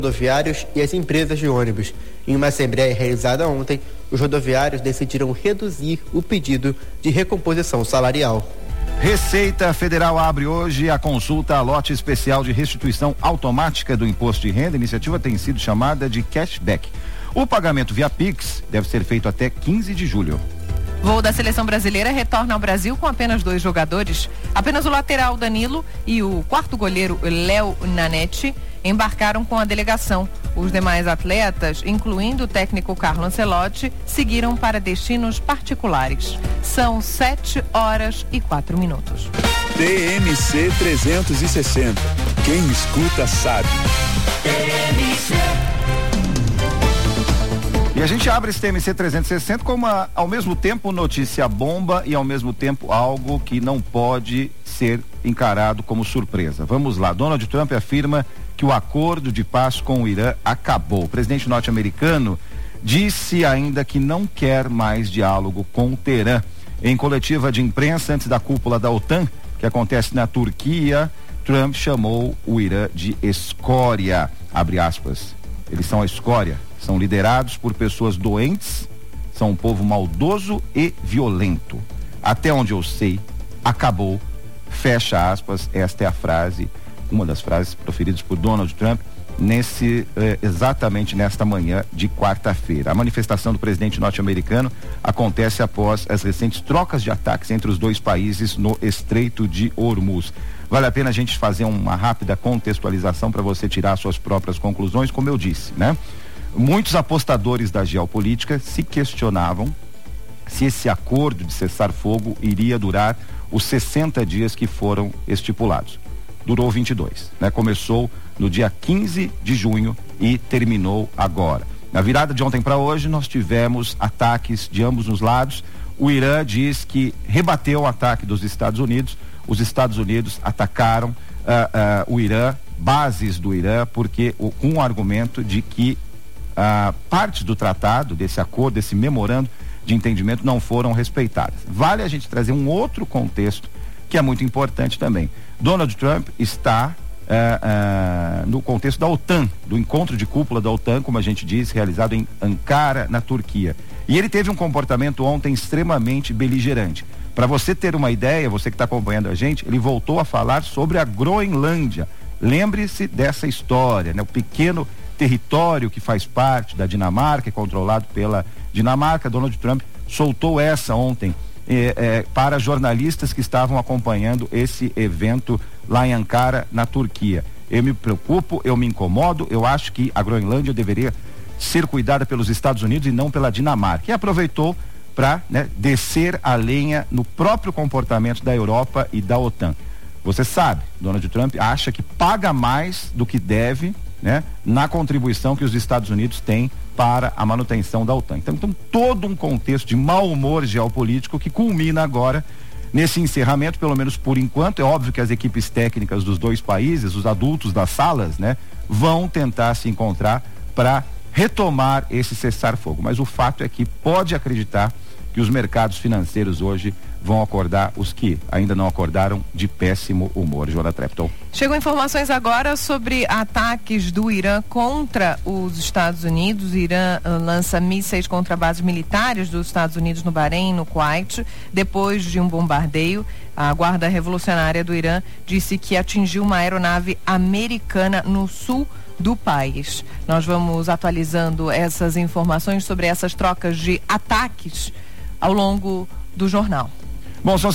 rodoviários e as empresas de ônibus. Em uma assembleia realizada ontem, os rodoviários decidiram reduzir o pedido de recomposição salarial. Receita Federal abre hoje a consulta a lote especial de restituição automática do imposto de renda. A iniciativa tem sido chamada de cashback. O pagamento via Pix deve ser feito até 15 de julho. Voo da seleção brasileira retorna ao Brasil com apenas 2 jogadores. Apenas o lateral Danilo e o quarto goleiro Léo Nanete embarcaram com a delegação. Os demais atletas, incluindo o técnico Carlo Ancelotti, seguiram para destinos particulares. São 7h04. TMC 360. Quem escuta sabe. TMC. E a gente abre esse TMC 360 como ao mesmo tempo notícia bomba e ao mesmo tempo algo que não pode ser encarado como surpresa. Vamos lá, Donald Trump afirma que o acordo de paz com o Irã acabou. O presidente norte-americano disse ainda que não quer mais diálogo com o Teherã. Em coletiva de imprensa antes da cúpula da OTAN, que acontece na Turquia, Trump chamou o Irã de escória, abre aspas. Eles são a escória. São liderados por pessoas doentes, são um povo maldoso e violento. Até onde eu sei, acabou, fecha aspas. Esta é a frase, uma das frases proferidas por Donald Trump exatamente nesta manhã de quarta-feira. A manifestação do presidente norte-americano acontece após as recentes trocas de ataques entre os dois países no Estreito de Hormuz. Vale a pena a gente fazer uma rápida contextualização para você tirar suas próprias conclusões, como eu disse, né? Muitos apostadores da geopolítica se questionavam se esse acordo de cessar-fogo iria durar os 60 dias que foram estipulados. Durou 22, né? Começou no dia 15 de junho e terminou agora. Na virada de ontem para hoje, nós tivemos ataques de ambos os lados. O Irã diz que rebateu o ataque dos Estados Unidos. Os Estados Unidos atacaram o Irã, bases do Irã, porque com o argumento de que partes do tratado, desse acordo, desse memorando de entendimento não foram respeitadas. Vale a gente trazer um outro contexto que é muito importante também. Donald Trump está no contexto da OTAN, do encontro de cúpula da OTAN, como a gente diz, realizado em Ankara, na Turquia. E ele teve um comportamento ontem extremamente beligerante. Para você ter uma ideia, você que está acompanhando a gente, ele voltou a falar sobre a Groenlândia. Lembre-se dessa história, né? O pequeno território que faz parte da Dinamarca, é controlado pela Dinamarca. Donald Trump soltou essa ontem para jornalistas que estavam acompanhando esse evento lá em Ankara, na Turquia. Eu me preocupo, eu me incomodo, eu acho que a Groenlândia deveria ser cuidada pelos Estados Unidos e não pela Dinamarca. E aproveitou para, né, descer a lenha no próprio comportamento da Europa e da OTAN. Você sabe, Donald Trump acha que paga mais do que deve, né, na contribuição que os Estados Unidos têm para a manutenção da OTAN. Então todo um contexto de mau humor geopolítico que culmina agora nesse encerramento, pelo menos por enquanto. É óbvio que as equipes técnicas dos dois países, os adultos das salas, né, vão tentar se encontrar para retomar esse cessar-fogo. Mas o fato é que pode acreditar que os mercados financeiros hoje vão acordar, os que ainda não acordaram, de péssimo humor. Joana Trepton. Chegam informações agora sobre ataques do Irã contra os Estados Unidos. O Irã lança mísseis contra bases militares dos Estados Unidos no Bahrein e no Kuwait. Depois de um bombardeio, a Guarda Revolucionária do Irã disse que atingiu uma aeronave americana no sul do país. Nós vamos atualizando essas informações sobre essas trocas de ataques ao longo do jornal. Bom, são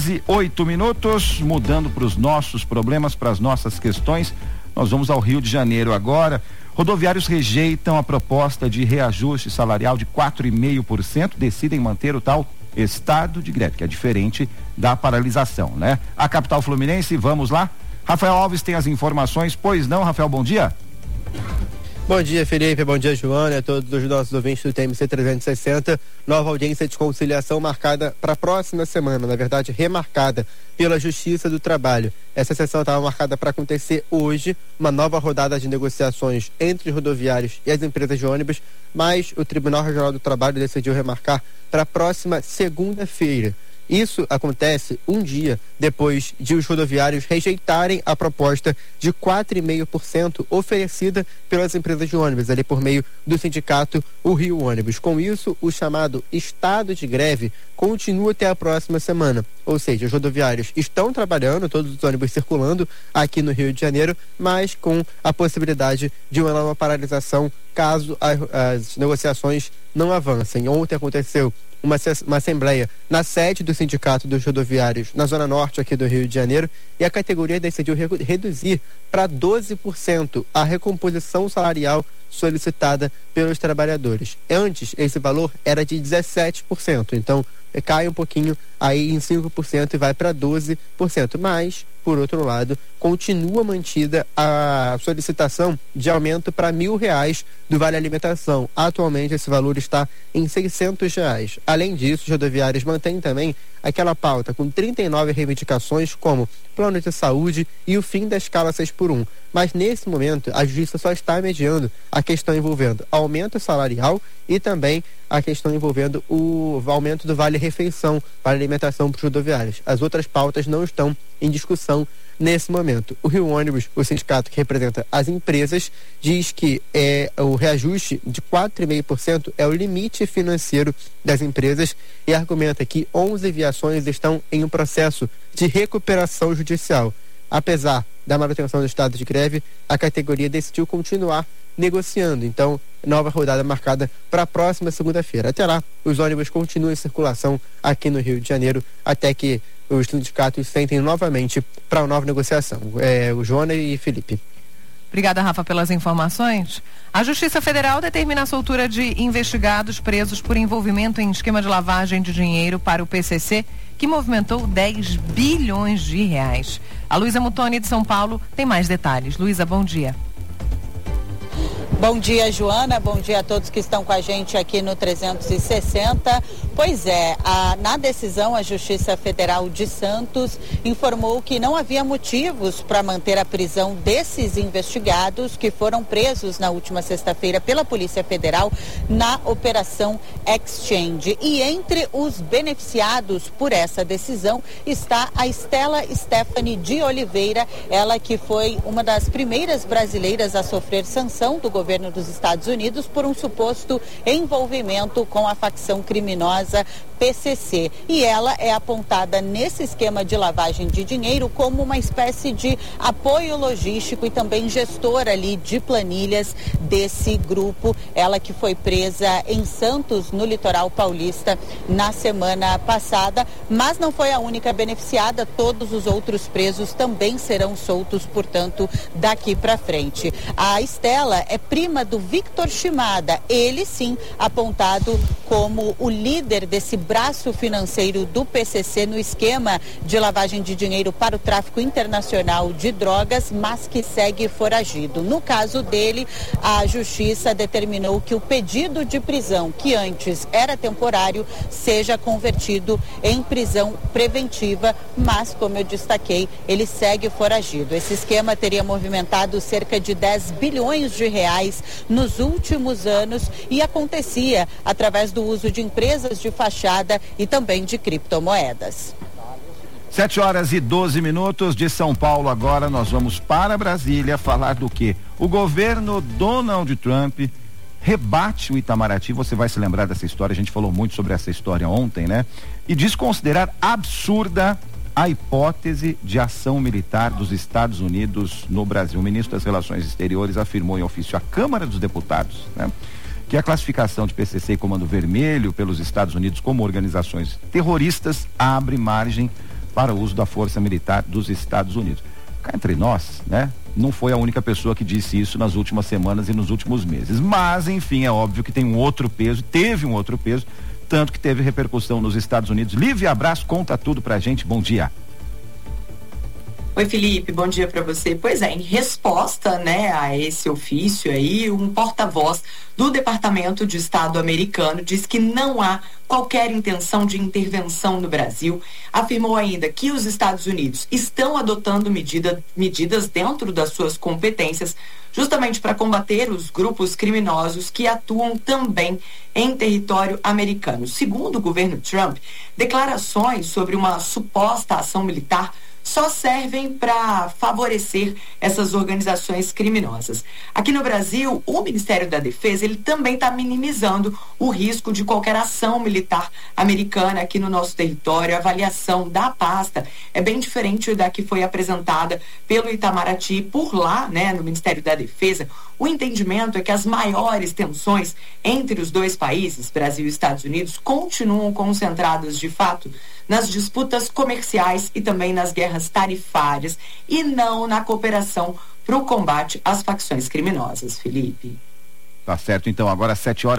7h08, mudando para os nossos problemas, para as nossas questões. Nós vamos ao Rio de Janeiro agora. Rodoviários rejeitam a proposta de reajuste salarial de 4,5%, decidem manter o tal estado de greve, que é diferente da paralisação, né? A capital fluminense, vamos lá? Rafael Alves tem as informações, pois não, Rafael, bom dia. Bom dia, Felipe, bom dia, Joana, a todos os nossos ouvintes do TMC 360. Nova audiência de conciliação marcada para a próxima semana, na verdade remarcada pela Justiça do Trabalho. Essa sessão estava marcada para acontecer hoje, uma nova rodada de negociações entre os rodoviários e as empresas de ônibus, mas o Tribunal Regional do Trabalho decidiu remarcar para a próxima segunda-feira. Isso acontece um dia depois de os rodoviários rejeitarem a proposta de 4,5% oferecida pelas empresas de ônibus, ali por meio do sindicato O Rio Ônibus. Com isso, o chamado estado de greve continua até a próxima semana. Ou seja, os rodoviários estão trabalhando, todos os ônibus circulando aqui no Rio de Janeiro, mas com a possibilidade de uma nova paralisação caso as negociações não avancem. Ontem aconteceu uma assembleia na sede do Sindicato dos Rodoviários na Zona Norte aqui do Rio de Janeiro, e a categoria decidiu reduzir para 12% a recomposição salarial solicitada pelos trabalhadores. Antes, esse valor era de 17%, então cai um pouquinho aí em 5% e vai para 12%, mas, por outro lado, continua mantida a solicitação de aumento para R$1.000 do Vale Alimentação. Atualmente esse valor está em R$600. Além disso, os rodoviários mantêm também aquela pauta com 39 reivindicações, como plano de saúde e o fim da escala 6x1. Mas nesse momento a Justiça só está mediando a questão envolvendo aumento salarial e também a questão envolvendo o aumento do vale-refeição, vale-alimentação para os rodoviários. As outras pautas não estão em discussão nesse momento. O Rio Ônibus, o sindicato que representa as empresas, diz que o reajuste de 4,5% é o limite financeiro das empresas e argumenta que 11 viações estão em um processo de recuperação judicial. Apesar da manutenção do estado de greve, a categoria decidiu continuar negociando. Então, nova rodada marcada para a próxima segunda-feira. Até lá, os ônibus continuam em circulação aqui no Rio de Janeiro até que os sindicatos sentem novamente para uma nova negociação. O Joana e Felipe. Obrigada, Rafa, pelas informações. A Justiça Federal determina a soltura de investigados presos por envolvimento em esquema de lavagem de dinheiro para o PCC, que movimentou 10 bilhões de reais. A Luísa Mutoni, de São Paulo, tem mais detalhes. Luísa, bom dia. Bom dia, Joana. Bom dia a todos que estão com a gente aqui no 360. Pois é, na decisão, a Justiça Federal de Santos informou que não havia motivos para manter a prisão desses investigados que foram presos na última sexta-feira pela Polícia Federal na Operação Exchange. E entre os beneficiados por essa decisão está a Estela Stephanie de Oliveira, ela que foi uma das primeiras brasileiras a sofrer sanção do governo dos Estados Unidos por um suposto envolvimento com a facção criminosa PCC. E ela é apontada nesse esquema de lavagem de dinheiro como uma espécie de apoio logístico e também gestora ali de planilhas desse grupo. Ela que foi presa em Santos, no litoral paulista, na semana passada, mas não foi a única beneficiada. Todos os outros presos também serão soltos, portanto, daqui para frente. A Estela é prima do Victor Shimada, ele sim apontado como o líder desse braço financeiro do PCC no esquema de lavagem de dinheiro para o tráfico internacional de drogas, mas que segue foragido. No caso dele, a Justiça determinou que o pedido de prisão, que antes era temporário, seja convertido em prisão preventiva, mas, como eu destaquei, ele segue foragido. Esse esquema teria movimentado cerca de 10 bilhões de reais nos últimos anos e acontecia através do uso de empresas de fachada e também de criptomoedas. 7h12 de São Paulo. Agora nós vamos para Brasília falar do quê? O governo Donald Trump rebate o Itamaraty. Você vai se lembrar dessa história, a gente falou muito sobre essa história ontem, né? E diz considerar absurda a hipótese de ação militar dos Estados Unidos no Brasil. O ministro das Relações Exteriores afirmou em ofício à Câmara dos Deputados, né, que a classificação de PCC e Comando Vermelho pelos Estados Unidos como organizações terroristas abre margem para o uso da força militar dos Estados Unidos. Cá entre nós, né, não foi a única pessoa que disse isso nas últimas semanas e nos últimos meses. Mas, enfim, é óbvio que tem um outro peso, teve um outro peso, tanto que teve repercussão nos Estados Unidos. Lívia Abraço, conta tudo pra gente. Bom dia. Oi, Felipe, bom dia para você. Pois é, em resposta, né, a esse ofício aí, um porta-voz do Departamento de Estado americano diz que não há qualquer intenção de intervenção no Brasil. Afirmou ainda que os Estados Unidos estão adotando medidas dentro das suas competências justamente para combater os grupos criminosos que atuam também em território americano. Segundo o governo Trump, declarações sobre uma suposta ação militar só servem para favorecer essas organizações criminosas. Aqui no Brasil, o Ministério da Defesa ele também está minimizando o risco de qualquer ação militar americana aqui no nosso território. A avaliação da pasta é bem diferente da que foi apresentada pelo Itamaraty. Por lá, né, no Ministério da Defesa, o entendimento é que as maiores tensões entre os dois países, Brasil e Estados Unidos, continuam concentradas de fato nas disputas comerciais e também nas guerras tarifárias e não na cooperação para o combate às facções criminosas, Felipe. Tá certo, então, agora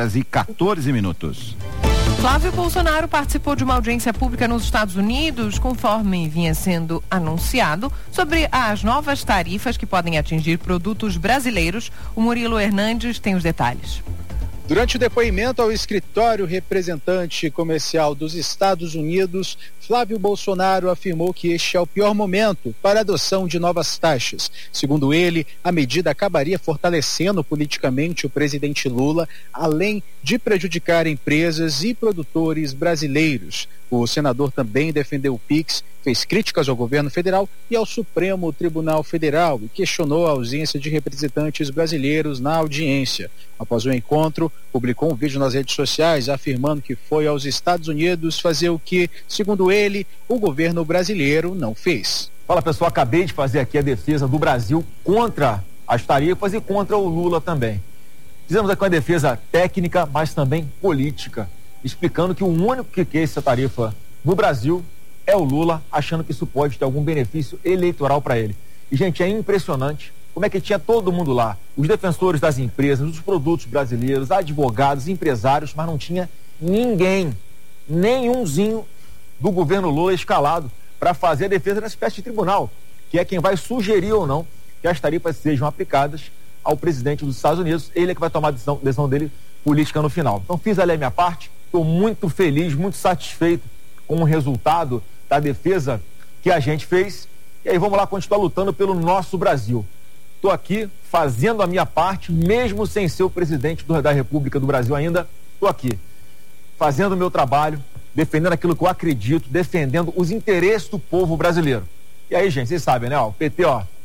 7h14. Flávio Bolsonaro participou de uma audiência pública nos Estados Unidos, conforme vinha sendo anunciado, sobre as novas tarifas que podem atingir produtos brasileiros. O Murilo Hernandes tem os detalhes. Durante o depoimento ao escritório representante comercial dos Estados Unidos, Flávio Bolsonaro afirmou que este é o pior momento para a adoção de novas taxas. Segundo ele, a medida acabaria fortalecendo politicamente o presidente Lula, além de prejudicar empresas e produtores brasileiros. O senador também defendeu o PIX, fez críticas ao governo federal e ao Supremo Tribunal Federal e questionou a ausência de representantes brasileiros na audiência. Após o encontro, publicou um vídeo nas redes sociais afirmando que foi aos Estados Unidos fazer o que, segundo ele, o governo brasileiro não fez. Fala, pessoal, acabei de fazer aqui a defesa do Brasil contra as tarifas e contra o Lula também. Fizemos aqui uma defesa técnica, mas também política, explicando que o único que quer essa tarifa no Brasil é o Lula, achando que isso pode ter algum benefício eleitoral para ele. E, gente, é impressionante como é que tinha todo mundo lá, os defensores das empresas, dos produtos brasileiros, advogados, empresários, mas não tinha ninguém, nenhumzinho do governo Lula escalado para fazer a defesa nessa espécie de tribunal, que é quem vai sugerir ou não que as tarifas sejam aplicadas ao presidente dos Estados Unidos. Ele é que vai tomar a decisão dele política no final. Então fiz ali a minha parte, estou muito feliz, muito satisfeito com o resultado da defesa que a gente fez, e aí vamos lá continuar lutando pelo nosso Brasil. Estou aqui fazendo a minha parte, mesmo sem ser o presidente da República do Brasil ainda, estou aqui fazendo o meu trabalho, defendendo aquilo que eu acredito, defendendo os interesses do povo brasileiro. E aí, gente, vocês sabem, né? O PT,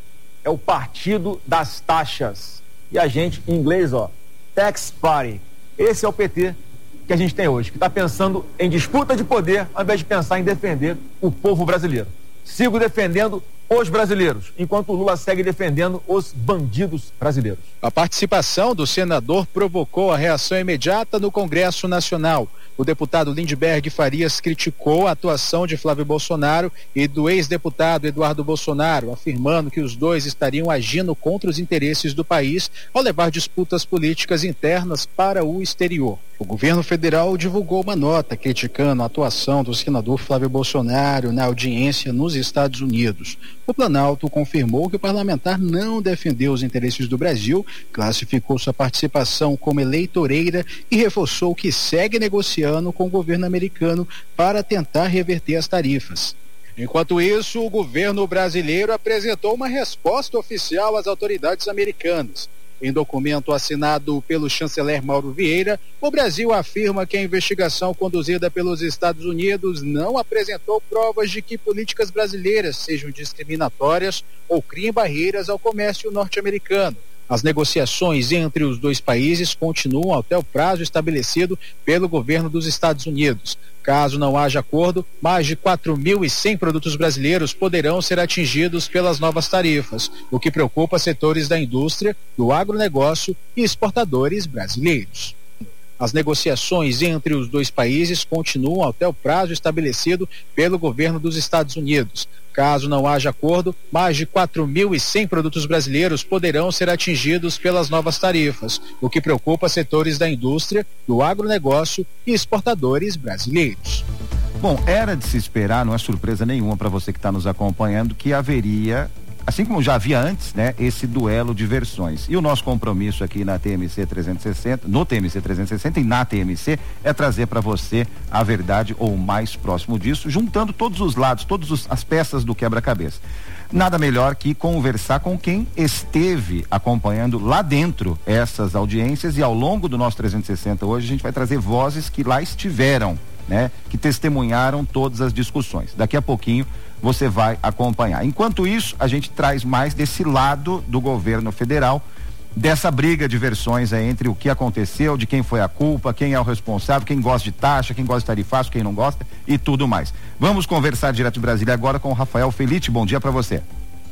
é o partido das taxas. E a gente, em inglês, tax party. Esse é o PT que a gente tem hoje, que está pensando em disputa de poder, ao invés de pensar em defender o povo brasileiro. Sigo defendendo os brasileiros, enquanto o Lula segue defendendo os bandidos brasileiros. A participação do senador provocou a reação imediata no Congresso Nacional. O deputado Lindbergh Farias criticou a atuação de Flávio Bolsonaro e do ex-deputado Eduardo Bolsonaro, afirmando que os dois estariam agindo contra os interesses do país ao levar disputas políticas internas para o exterior. O governo federal divulgou uma nota criticando a atuação do senador Flávio Bolsonaro na audiência nos Estados Unidos. O Planalto confirmou que o parlamentar não defendeu os interesses do Brasil, classificou sua participação como eleitoreira e reforçou que segue negociando com o governo americano para tentar reverter as tarifas. Enquanto isso, o governo brasileiro apresentou uma resposta oficial às autoridades americanas. Em documento assinado pelo chanceler Mauro Vieira, o Brasil afirma que a investigação conduzida pelos Estados Unidos não apresentou provas de que políticas brasileiras sejam discriminatórias ou criem barreiras ao comércio norte-americano. As negociações entre os dois países continuam até o prazo estabelecido pelo governo dos Estados Unidos. Caso não haja acordo, mais de 4.100 produtos brasileiros poderão ser atingidos pelas novas tarifas, o que preocupa setores da indústria, do agronegócio e exportadores brasileiros. As negociações entre os dois países continuam até o prazo estabelecido pelo governo dos Estados Unidos. Caso não haja acordo, mais de 4.100 produtos brasileiros poderão ser atingidos pelas novas tarifas, o que preocupa setores da indústria, do agronegócio e exportadores brasileiros. Bom, era de se esperar, não é surpresa nenhuma para você que está nos acompanhando, que haveria, assim como já havia antes, né, esse duelo de versões. E o nosso compromisso aqui na TMC 360, no TMC 360 e na TMC, é trazer para você a verdade ou o mais próximo disso, juntando todos os lados, todas as peças do quebra-cabeça. Nada melhor que conversar com quem esteve acompanhando lá dentro essas audiências, e ao longo do nosso 360 hoje a gente vai trazer vozes que lá estiveram, né, que testemunharam todas as discussões. Daqui a pouquinho você vai acompanhar. Enquanto isso, a gente traz mais desse lado do governo federal, dessa briga de versões aí entre o que aconteceu, de quem foi a culpa, quem é o responsável, quem gosta de taxa, quem gosta de tarifaço, quem não gosta e tudo mais. Vamos conversar direto de Brasília agora com o Rafael Felite. Bom dia para você.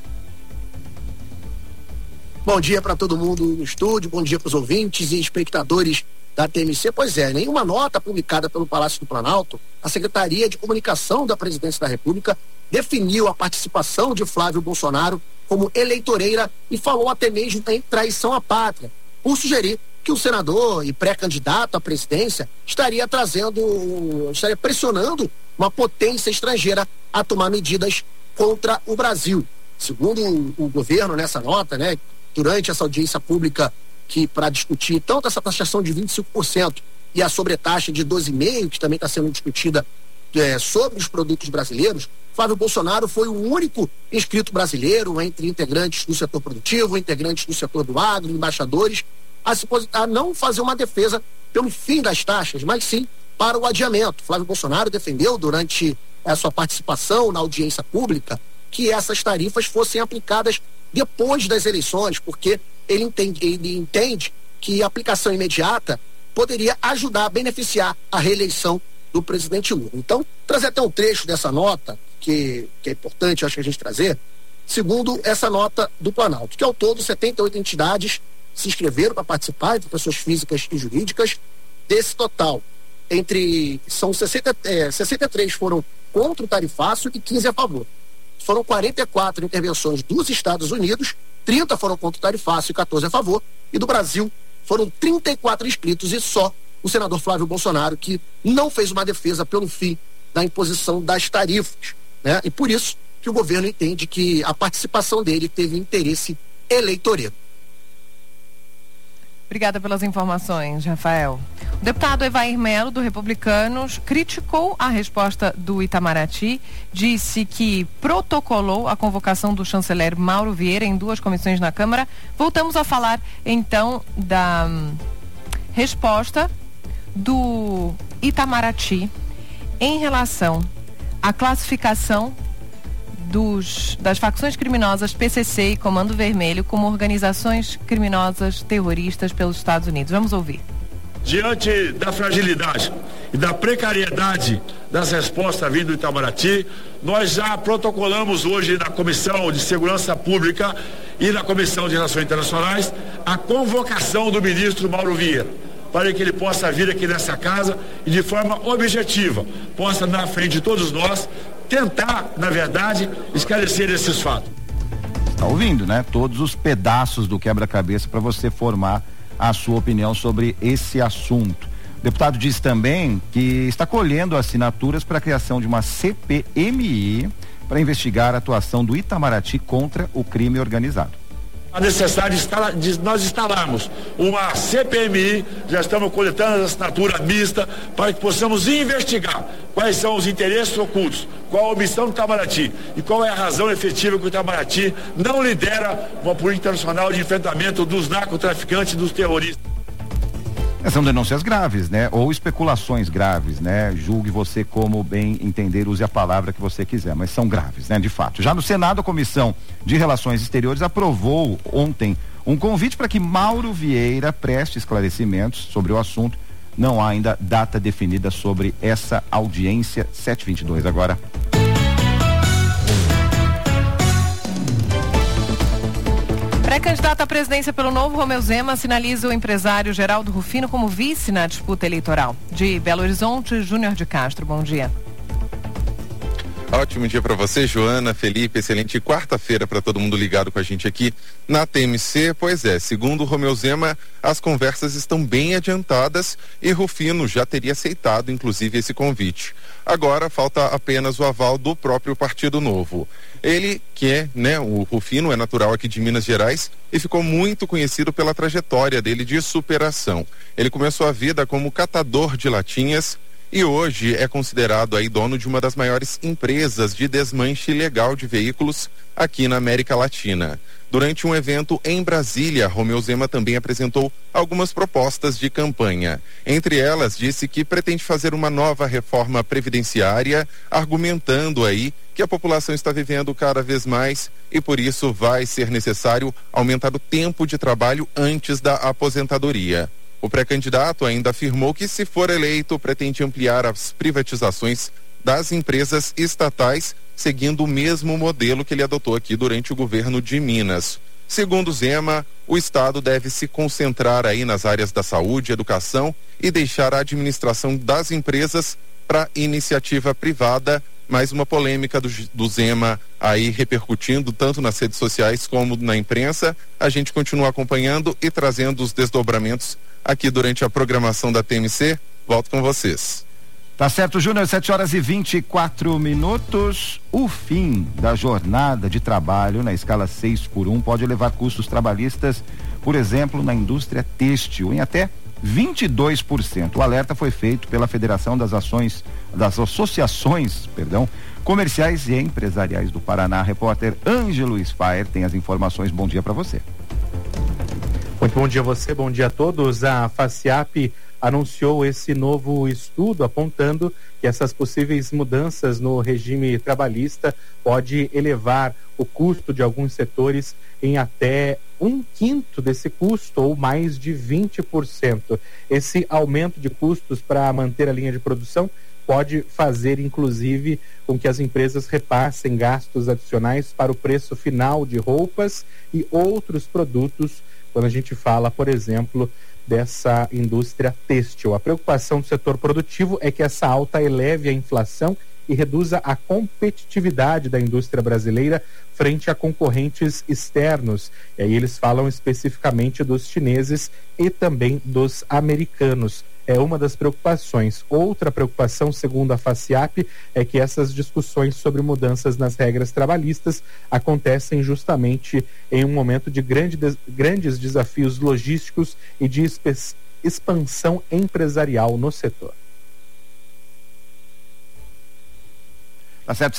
Bom dia para todo mundo no estúdio, bom dia para os ouvintes e espectadores da TMC. Pois é, em uma nota publicada pelo Palácio do Planalto, a Secretaria de Comunicação da Presidência da República definiu a participação de Flávio Bolsonaro como eleitoreira e falou até mesmo em traição à pátria, por sugerir que o senador e pré-candidato à presidência estaria pressionando uma potência estrangeira a tomar medidas contra o Brasil. Segundo o governo nessa nota, né, durante essa audiência pública que para discutir tanto essa taxação de 25% e a sobretaxa de 12,5%, que também está sendo discutida sobre os produtos brasileiros, Flávio Bolsonaro foi o único inscrito brasileiro entre integrantes do setor produtivo, integrantes do setor do agro, embaixadores, a não fazer uma defesa pelo fim das taxas, mas sim para o adiamento. Flávio Bolsonaro defendeu durante a sua participação na audiência pública que essas tarifas fossem aplicadas depois das eleições, porque ele entende que a aplicação imediata poderia ajudar a beneficiar a reeleição do presidente Lula. Então, trazer até um trecho dessa nota, que é importante, acho que a gente trazer, segundo essa nota do Planalto, que ao todo 78 entidades se inscreveram para participar, entre pessoas físicas e jurídicas. Desse total, 63 foram contra o tarifaço e 15 a favor. Foram 44 intervenções dos Estados Unidos, 30 foram contra o tarifaço e 14 a favor, e do Brasil foram 34 inscritos e só o senador Flávio Bolsonaro que não fez uma defesa pelo fim da imposição das tarifas, né? E por isso que o governo entende que a participação dele teve interesse eleitoreiro. Obrigada pelas informações, Rafael. O deputado Evair Melo, do Republicanos, criticou a resposta do Itamaraty, disse que protocolou a convocação do chanceler Mauro Vieira em 2 comissões na Câmara. Voltamos a falar, então, da resposta do Itamaraty em relação à classificação das facções criminosas PCC e Comando Vermelho como organizações criminosas terroristas pelos Estados Unidos. Vamos ouvir. Diante da fragilidade e da precariedade das respostas vindo do Itamaraty, nós já protocolamos hoje na Comissão de Segurança Pública e na Comissão de Relações Internacionais a convocação do ministro Mauro Vieira, para que ele possa vir aqui nessa casa e de forma objetiva, possa na frente de todos nós tentar, na verdade, esclarecer esses fatos. Está ouvindo, né? Todos os pedaços do quebra-cabeça para você formar a sua opinião sobre esse assunto. O deputado diz também que está colhendo assinaturas para a criação de uma CPMI para investigar a atuação do Itamaraty contra o crime organizado. É necessário nós instalarmos uma CPMI, já estamos coletando as assinaturas mista para que possamos investigar quais são os interesses ocultos, qual a omissão do Itamaraty e qual é a razão efetiva que o Itamaraty não lidera uma política internacional de enfrentamento dos narcotraficantes e dos terroristas. São denúncias graves, né? Ou especulações graves, né? Julgue você como bem entender, use a palavra que você quiser, mas são graves, né? De fato. Já no Senado, a Comissão de Relações Exteriores aprovou ontem um convite para que Mauro Vieira preste esclarecimentos sobre o assunto. Não há ainda data definida sobre essa audiência. 7h22 agora. Pré-candidato à presidência pelo Novo, Romeu Zema sinaliza o empresário Geraldo Rufino como vice na disputa eleitoral. De Belo Horizonte, Júnior de Castro, bom dia. Ótimo dia para você, Joana, Felipe, excelente quarta-feira para todo mundo ligado com a gente aqui na TMC. Pois é, segundo o Romeu Zema, as conversas estão bem adiantadas e Rufino já teria aceitado, inclusive, esse convite. Agora falta apenas o aval do próprio Partido Novo. Ele, que é, o Rufino é natural aqui de Minas Gerais e ficou muito conhecido pela trajetória dele de superação. Ele começou a vida como catador de latinhas e hoje é considerado aí dono de uma das maiores empresas de desmanche ilegal de veículos aqui na América Latina. Durante um evento em Brasília, Romeu Zema também apresentou algumas propostas de campanha. Entre elas, disse que pretende fazer uma nova reforma previdenciária, argumentando aí que a população está vivendo cada vez mais e por isso vai ser necessário aumentar o tempo de trabalho antes da aposentadoria. O pré-candidato ainda afirmou que, se for eleito, pretende ampliar as privatizações das empresas estatais, seguindo o mesmo modelo que ele adotou aqui durante o governo de Minas. Segundo Zema, o Estado deve se concentrar aí nas áreas da saúde, educação e deixar a administração das empresas para iniciativa privada. Mais uma polêmica do Zema aí repercutindo tanto nas redes sociais como na imprensa. A gente continua acompanhando e trazendo os desdobramentos aqui durante a programação da TMC. Volto com vocês. Tá certo, Júnior, 7h24. O fim da jornada de trabalho na escala 6x1 pode elevar custos trabalhistas, por exemplo, na indústria têxtil, em até 22%. O alerta foi feito pela Federação das Associações Comerciais e Empresariais do Paraná. Repórter Ângelo Sfaer tem as informações. Bom dia para você. Muito bom dia a você, bom dia a todos. A FACIAP anunciou esse novo estudo apontando que essas possíveis mudanças no regime trabalhista pode elevar o custo de alguns setores em até 1/5 desse custo ou mais de 20%. Esse aumento de custos para manter a linha de produção pode fazer, inclusive, com que as empresas repassem gastos adicionais para o preço final de roupas e outros produtos, quando a gente fala, por exemplo, dessa indústria têxtil. A preocupação do setor produtivo é que essa alta eleve a inflação e reduza a competitividade da indústria brasileira frente a concorrentes externos. E aí eles falam especificamente dos chineses e também dos americanos. É uma das preocupações. Outra preocupação, segundo a FACIAP, é que essas discussões sobre mudanças nas regras trabalhistas acontecem justamente em um momento de grandes desafios logísticos e de expansão empresarial no setor. Tá certo,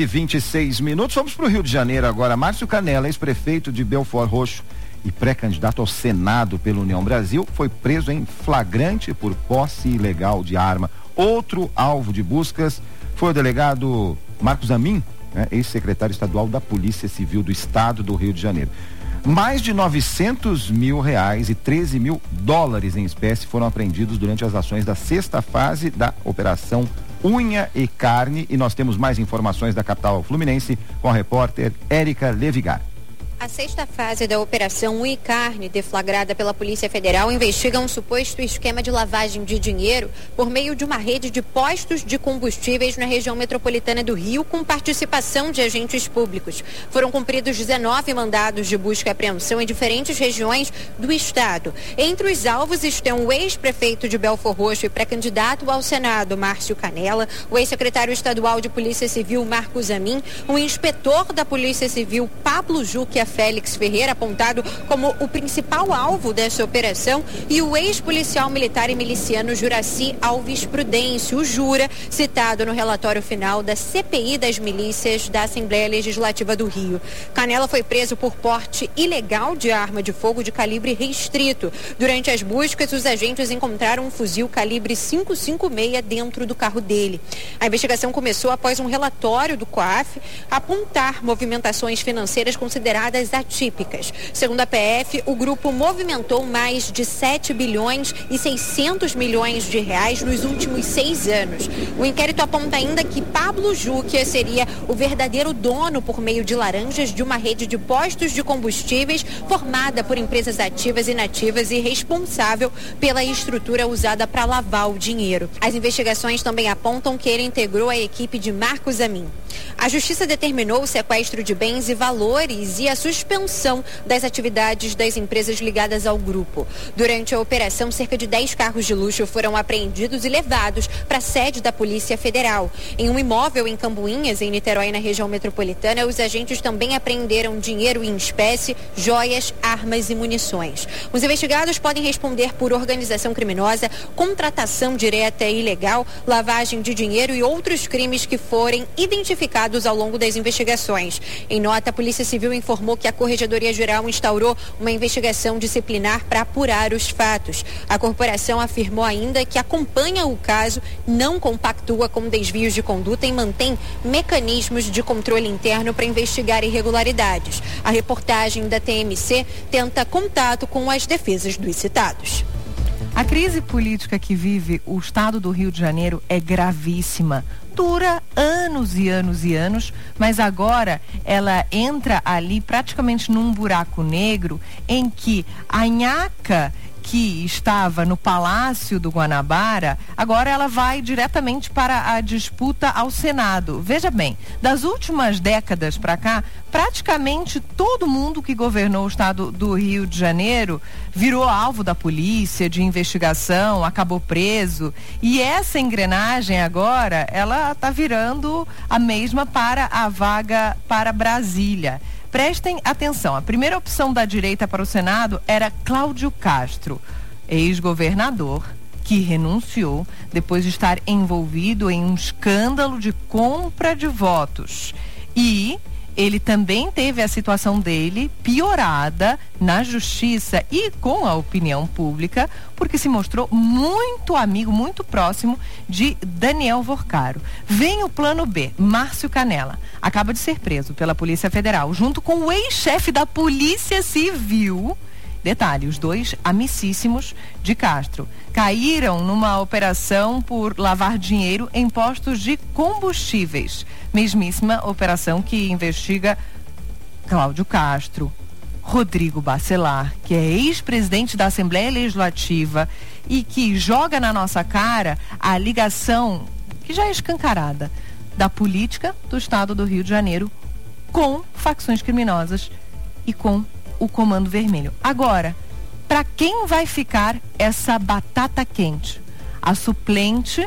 7h26. Vamos para o Rio de Janeiro agora. Márcio Canella, ex-prefeito de Belford Roxo e pré-candidato ao Senado pela União Brasil, foi preso em flagrante por posse ilegal de arma. Outro alvo de buscas foi o delegado Marcos Amin, ex-secretário estadual da Polícia Civil do Estado do Rio de Janeiro. Mais de R$900 mil e $13 mil em espécie foram apreendidos durante as ações da sexta fase da Operação Unha e Carne. E nós temos mais informações da capital fluminense com a repórter Érica Levigar. A sexta fase da Operação Unha e Carne, deflagrada pela Polícia Federal, investiga um suposto esquema de lavagem de dinheiro por meio de uma rede de postos de combustíveis na região metropolitana do Rio, com participação de agentes públicos. Foram cumpridos 19 mandados de busca e apreensão em diferentes regiões do estado. Entre os alvos estão o ex-prefeito de Belford Roxo e pré-candidato ao Senado, Márcio Canella, o ex-secretário estadual de Polícia Civil, Marcos Amin, o inspetor da Polícia Civil, Pablo Juque Félix Ferreira, apontado como o principal alvo dessa operação, e o ex-policial militar e miliciano Juraci Alves Prudêncio, o Jura, citado no relatório final da CPI das milícias da Assembleia Legislativa do Rio. Canella foi preso por porte ilegal de arma de fogo de calibre restrito. Durante as buscas, os agentes encontraram um fuzil calibre 5.56 dentro do carro dele. A investigação começou após um relatório do COAF apontar movimentações financeiras consideradas atípicas. Segundo a PF, o grupo movimentou mais de 7 bilhões e 600 milhões de reais nos últimos 6 anos. O inquérito aponta ainda que Pablo Juque seria o verdadeiro dono, por meio de laranjas, de uma rede de postos de combustíveis formada por empresas ativas e inativas e responsável pela estrutura usada para lavar o dinheiro. As investigações também apontam que ele integrou a equipe de Marcos Amin. A Justiça determinou o sequestro de bens e valores e a suspensão das atividades das empresas ligadas ao grupo. Durante a operação, cerca de 10 carros de luxo foram apreendidos e levados para a sede da Polícia Federal. Em um imóvel em Cambuinhas, em Niterói, na região metropolitana, os agentes também apreenderam dinheiro em espécie, joias, armas e munições. Os investigados podem responder por organização criminosa, contratação direta e ilegal, lavagem de dinheiro e outros crimes que forem identificados ao longo das investigações. Em nota, a Polícia Civil informou que a Corregedoria Geral instaurou uma investigação disciplinar para apurar os fatos. A corporação afirmou ainda que acompanha o caso, não compactua com desvios de conduta e mantém mecanismos de controle interno para investigar irregularidades. A reportagem da TMC tenta contato com as defesas dos citados. A crise política que vive o estado do Rio de Janeiro é gravíssima. Dura anos e anos e anos, mas agora ela entra ali praticamente num buraco negro em que a nhaca que estava no Palácio do Guanabara, agora ela vai diretamente para a disputa ao Senado. Veja bem, das últimas décadas para cá, praticamente todo mundo que governou o estado do Rio de Janeiro virou alvo da polícia, de investigação, acabou preso. E essa engrenagem agora, ela está virando a mesma para a vaga para Brasília. Prestem atenção, a primeira opção da direita para o Senado era Cláudio Castro, ex-governador, que renunciou depois de estar envolvido em um escândalo de compra de votos. E ele também teve a situação dele piorada na justiça e com a opinião pública, porque se mostrou muito amigo, muito próximo de Daniel Vorcaro. Vem o plano B, Márcio Canela. Acaba de ser preso pela Polícia Federal, junto com o ex-chefe da Polícia Civil. Detalhe, os dois amicíssimos de Castro caíram numa operação por lavar dinheiro em postos de combustíveis. Mesmíssima operação que investiga Cláudio Castro, Rodrigo Bacelar, que é ex-presidente da Assembleia Legislativa e que joga na nossa cara a ligação, que já é escancarada, da política do estado do Rio de Janeiro com facções criminosas e com o Comando Vermelho. Agora, para quem vai ficar essa batata quente? A suplente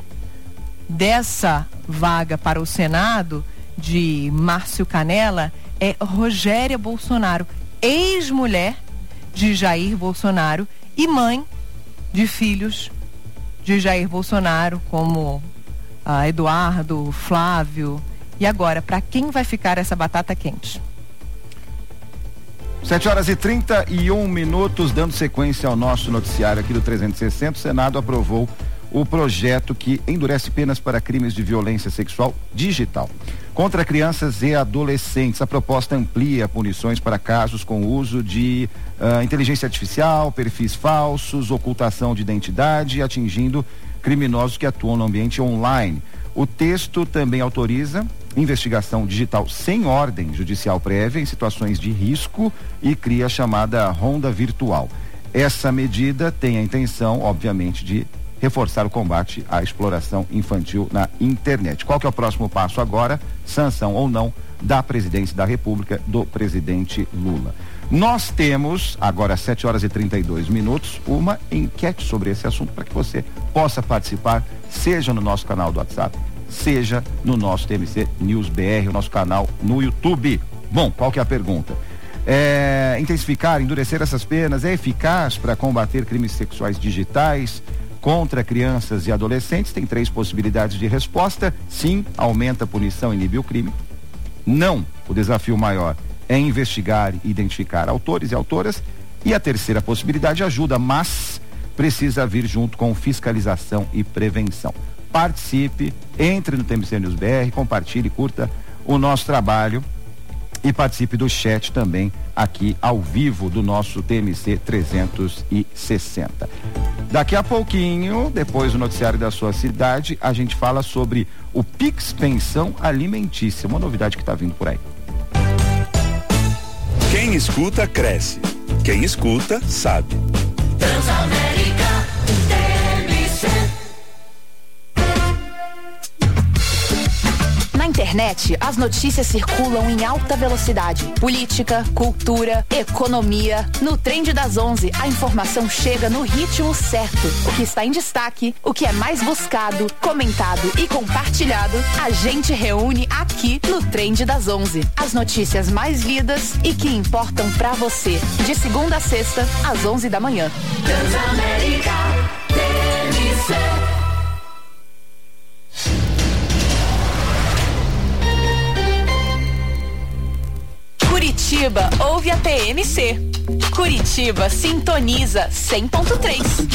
dessa vaga para o Senado de Márcio Canela é Rogéria Bolsonaro, ex-mulher de Jair Bolsonaro e mãe de filhos de Jair Bolsonaro, como Eduardo, Flávio. E agora, para quem vai ficar essa batata quente? 7h31, dando sequência ao nosso noticiário aqui do 360, o Senado aprovou o projeto que endurece penas para crimes de violência sexual digital contra crianças e adolescentes. A proposta amplia punições para casos com uso de inteligência artificial, perfis falsos, ocultação de identidade, atingindo criminosos que atuam no ambiente online. O texto também autoriza investigação digital sem ordem judicial prévia em situações de risco e cria a chamada ronda virtual. Essa medida tem a intenção, obviamente, de reforçar o combate à exploração infantil na internet. Qual que é o próximo passo agora? Sanção ou não da presidência da República do presidente Lula. Nós temos, agora às 7h32, uma enquete sobre esse assunto para que você possa participar, seja no nosso canal do WhatsApp, seja no nosso TMC News BR, o nosso canal no YouTube. Bom, qual que é a pergunta? Intensificar, endurecer essas penas é eficaz para combater crimes sexuais digitais contra crianças e adolescentes? Tem 3 possibilidades de resposta. Sim, aumenta a punição e inibe o crime. Não, o desafio maior é investigar e identificar autores e autoras. E a terceira possibilidade ajuda, mas precisa vir junto com fiscalização e prevenção. Participe, entre no TMC News BR, compartilhe, curta o nosso trabalho e participe do chat também aqui ao vivo do nosso TMC 360. Daqui a pouquinho, depois do noticiário da sua cidade, a gente fala sobre o Pix Pensão Alimentícia, uma novidade que está vindo por aí. Quem escuta, cresce. Quem escuta, sabe. Transamérica, TMC. Na internet internet, as notícias circulam em alta velocidade. Política, cultura, economia. No Trend das 11, a informação chega no ritmo certo. O que está em destaque, o que é mais buscado, comentado e compartilhado, a gente reúne aqui no Trend das 11. As notícias mais lidas e que importam pra você. De segunda a sexta, às 11 da manhã. Transamérica TMC. Curitiba ouve a TMC. Curitiba sintoniza 100.3.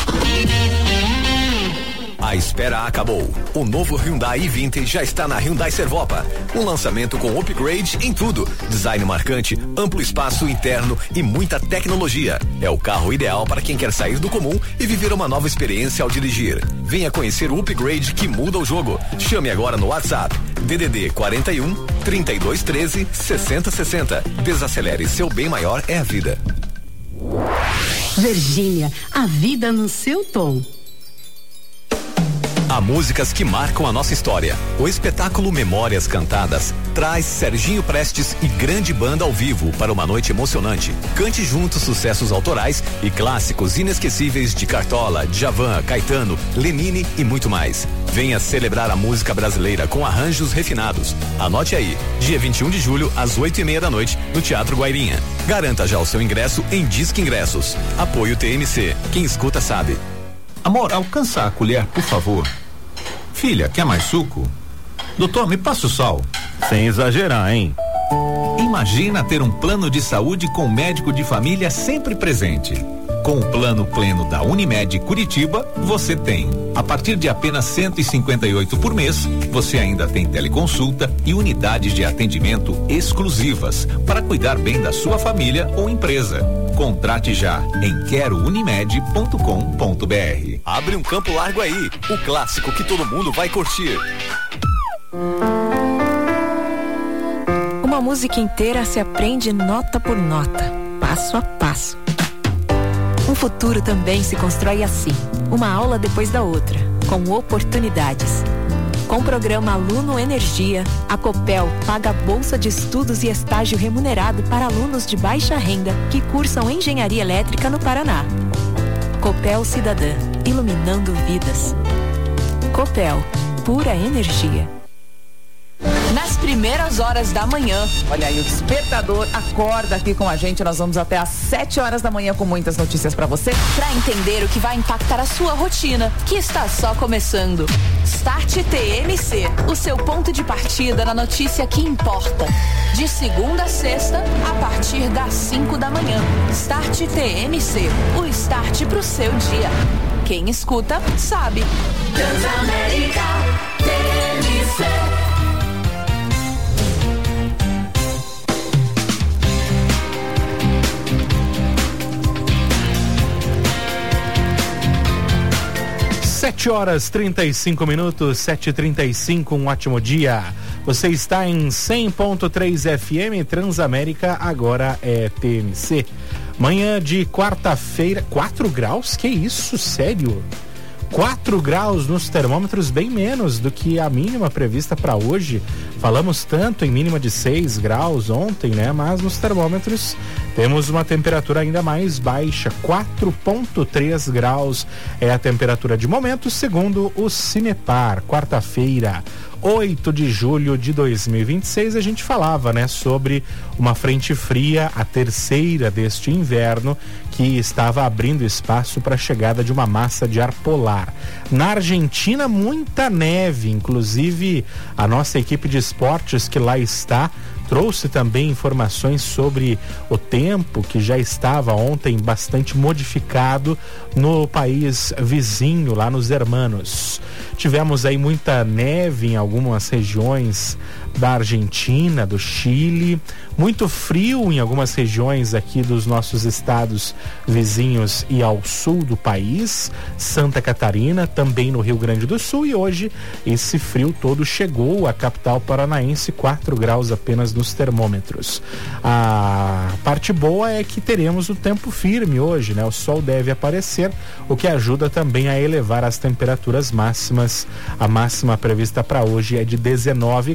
A espera acabou. O novo Hyundai i20 já está na Hyundai Servopa. Um lançamento com upgrade em tudo. Design marcante, amplo espaço interno e muita tecnologia. É o carro ideal para quem quer sair do comum e viver uma nova experiência ao dirigir. Venha conhecer o upgrade que muda o jogo. Chame agora no WhatsApp. DDD 41 3213 6060. Desacelere, seu bem maior é a vida. Virgínia, a vida no seu tom. Há músicas que marcam a nossa história. O espetáculo Memórias Cantadas traz Serginho Prestes e grande banda ao vivo para uma noite emocionante. Cante juntos sucessos autorais e clássicos inesquecíveis de Cartola, Djavan, Caetano, Lenine e muito mais. Venha celebrar a música brasileira com arranjos refinados. Anote aí, dia 21 de julho, às 8:30 da noite, no Teatro Guairinha. Garanta já o seu ingresso em Disque Ingressos. Apoio TMC. Quem escuta sabe. Amor, alcança a colher, por favor. Filha, quer mais suco? Doutor, me passa o sal. Sem exagerar, hein? Imagina ter um plano de saúde com médico de família sempre presente. Com o plano pleno da Unimed Curitiba, você tem. A partir de apenas R$158 por mês, você ainda tem teleconsulta e unidades de atendimento exclusivas para cuidar bem da sua família ou empresa. Contrate já em querounimed.com.br. Abre um campo largo aí, o clássico que todo mundo vai curtir. Uma música inteira se aprende nota por nota, passo a passo. Um futuro também se constrói assim, uma aula depois da outra, com oportunidades. Com o programa Aluno Energia, a Copel paga bolsa de estudos e estágio remunerado para alunos de baixa renda que cursam engenharia elétrica no Paraná. Copel Cidadã, iluminando vidas. Copel, pura energia. Nas primeiras horas da manhã. Olha aí, o Despertador acorda aqui com a gente. Nós vamos até às 7 horas da manhã com muitas notícias pra você. Pra entender o que vai impactar a sua rotina, que está só começando. Start TMC, o seu ponto de partida na notícia que importa. De segunda a sexta, a partir das 5 da manhã. Start TMC, o start pro seu dia. Quem escuta, sabe. Transamérica TMC. 7h35, 7h35, um ótimo dia. Você está em 100.3 FM, Transamérica, agora é TMC. Manhã de quarta-feira, 4 graus? Que isso, sério? 4 graus nos termômetros, bem menos do que a mínima prevista para hoje. Falamos tanto em mínima de 6 graus ontem, né? Mas nos termômetros temos uma temperatura ainda mais baixa, 4,3 graus é a temperatura de momento, segundo o Cinepar. Quarta-feira, 8 de julho de 2026, a gente falava, né, sobre uma frente fria, a terceira deste inverno, que estava abrindo espaço para a chegada de uma massa de ar polar. Na Argentina, muita neve, inclusive a nossa equipe de esportes que lá está trouxe também informações sobre o tempo que já estava ontem bastante modificado no país vizinho, lá nos Hermanos. Tivemos aí muita neve em algumas regiões da Argentina, do Chile, muito frio em algumas regiões aqui dos nossos estados vizinhos e ao sul do país, Santa Catarina, também no Rio Grande do Sul, e hoje esse frio todo chegou à capital paranaense, 4 graus apenas nos termômetros. A parte boa é que teremos o tempo firme hoje, né? O sol deve aparecer, o que ajuda também a elevar as temperaturas máximas. A máxima prevista para hoje é de 19 graus.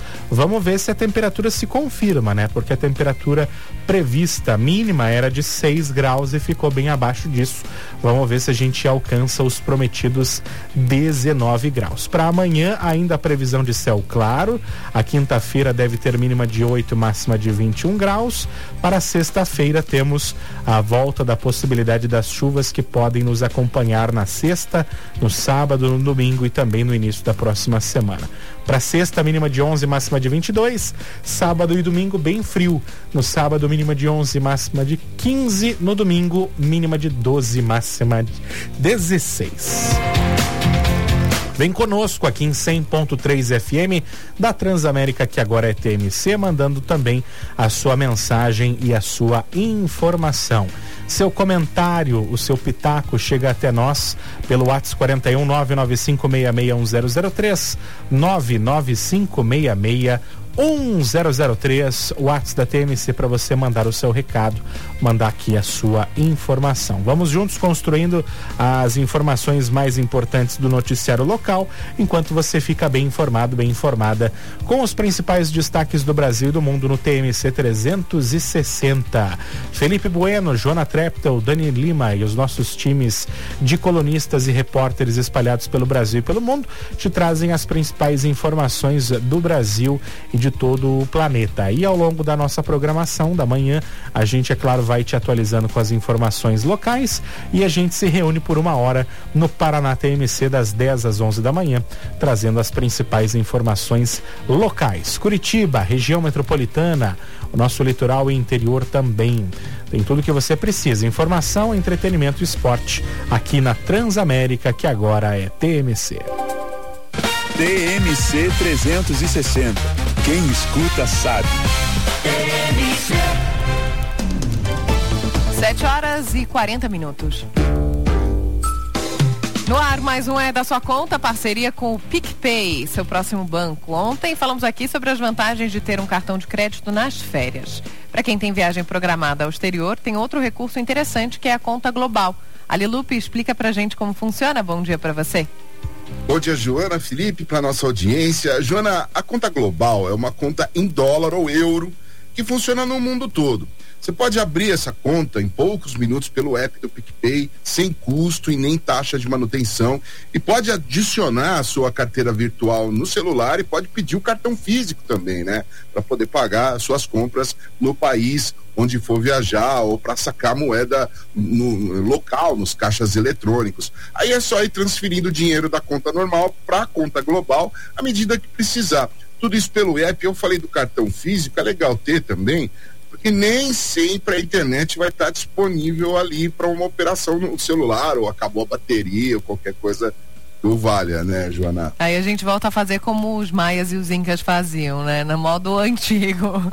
Vamos ver se a temperatura se confirma, né? Porque a temperatura prevista mínima era de 6 graus e ficou bem abaixo disso. Vamos ver se a gente alcança os prometidos 19 graus. Para amanhã, ainda a previsão de céu claro. A quinta-feira deve ter mínima de 8, máxima de 21 graus. Para sexta-feira, temos a volta da possibilidade das chuvas que podem nos acompanhar na sexta, no sábado, no domingo e também no início da próxima semana. Para sexta, mínima de 11, máxima de 22. Sábado e domingo, bem frio. No sábado, mínima de 11, máxima de 15. No domingo, mínima de 12, máxima de 16. Vem conosco aqui em 100.3 FM da Transamérica, que agora é TMC, mandando também a sua mensagem e a sua informação. Seu comentário, o seu pitaco chega até nós pelo WhatsApp 41 995661003, 995661003, o WhatsApp da TMC para você mandar o seu recado, mandar aqui a sua informação. Vamos juntos construindo as informações mais importantes do noticiário local, enquanto você fica bem informado, bem informada com os principais destaques do Brasil e do mundo no TMC 360. Felipe Bueno, Joana Treptel, Dani Lima e os nossos times de colunistas e repórteres espalhados pelo Brasil e pelo mundo te trazem as principais informações do Brasil e de todo o planeta. E ao longo da nossa programação da manhã, a gente, é claro, vai te atualizando com as informações locais e a gente se reúne por 1 hora no Paraná TMC das 10 às 11 da manhã, trazendo as principais informações locais. Curitiba, região metropolitana, o nosso litoral e interior também. Tem tudo que você precisa, informação, entretenimento e esporte aqui na Transamérica, que agora é TMC. TMC 360. Quem escuta sabe. 7 horas e 40 minutos. No ar, mais um É da Sua Conta, parceria com o PicPay, seu próximo banco. Ontem falamos aqui sobre as vantagens de ter um cartão de crédito nas férias. Para quem tem viagem programada ao exterior, tem outro recurso interessante que é a conta global. Ali Lupe, explica pra gente como funciona. Bom dia para você. Bom dia, Joana, Felipe, para nossa audiência. Joana, a conta global é uma conta em dólar ou euro que funciona no mundo todo. Você pode abrir essa conta em poucos minutos pelo app do PicPay, sem custo e nem taxa de manutenção, e pode adicionar a sua carteira virtual no celular e pode pedir o cartão físico também, né? Para poder pagar as suas compras no país onde for viajar ou para sacar moeda no local, nos caixas eletrônicos. Aí é só ir transferindo o dinheiro da conta normal para a conta global à medida que precisar. Tudo isso pelo app. Eu falei do cartão físico, é legal ter também, porque nem sempre a internet vai estar disponível ali para uma operação no celular, ou acabou a bateria, ou qualquer coisa do valha, né, Joana? Aí a gente volta a fazer como os maias e os incas faziam, né? No modo antigo.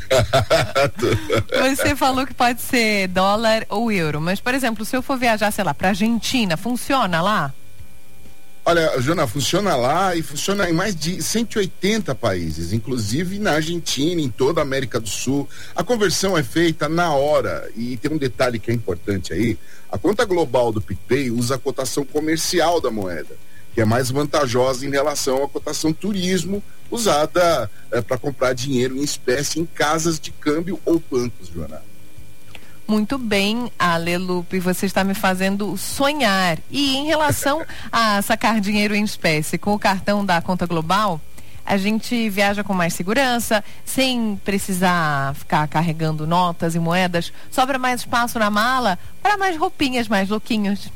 Exato. Você falou que pode ser dólar ou euro, mas, por exemplo, se eu for viajar, sei lá, pra Argentina, funciona lá? Olha, Joana, funciona lá e funciona em mais de 180 países, inclusive na Argentina, em toda a América do Sul. A conversão é feita na hora e tem um detalhe que é importante aí. A conta global do PicPay usa a cotação comercial da moeda, que é mais vantajosa em relação à cotação turismo usada para comprar dinheiro em espécie em casas de câmbio ou bancos, Joana. Muito bem, Alelupe, você está me fazendo sonhar. E em relação a sacar dinheiro em espécie com o cartão da conta global, a gente viaja com mais segurança, sem precisar ficar carregando notas e moedas, sobra mais espaço na mala para mais roupinhas, mais lookinhos.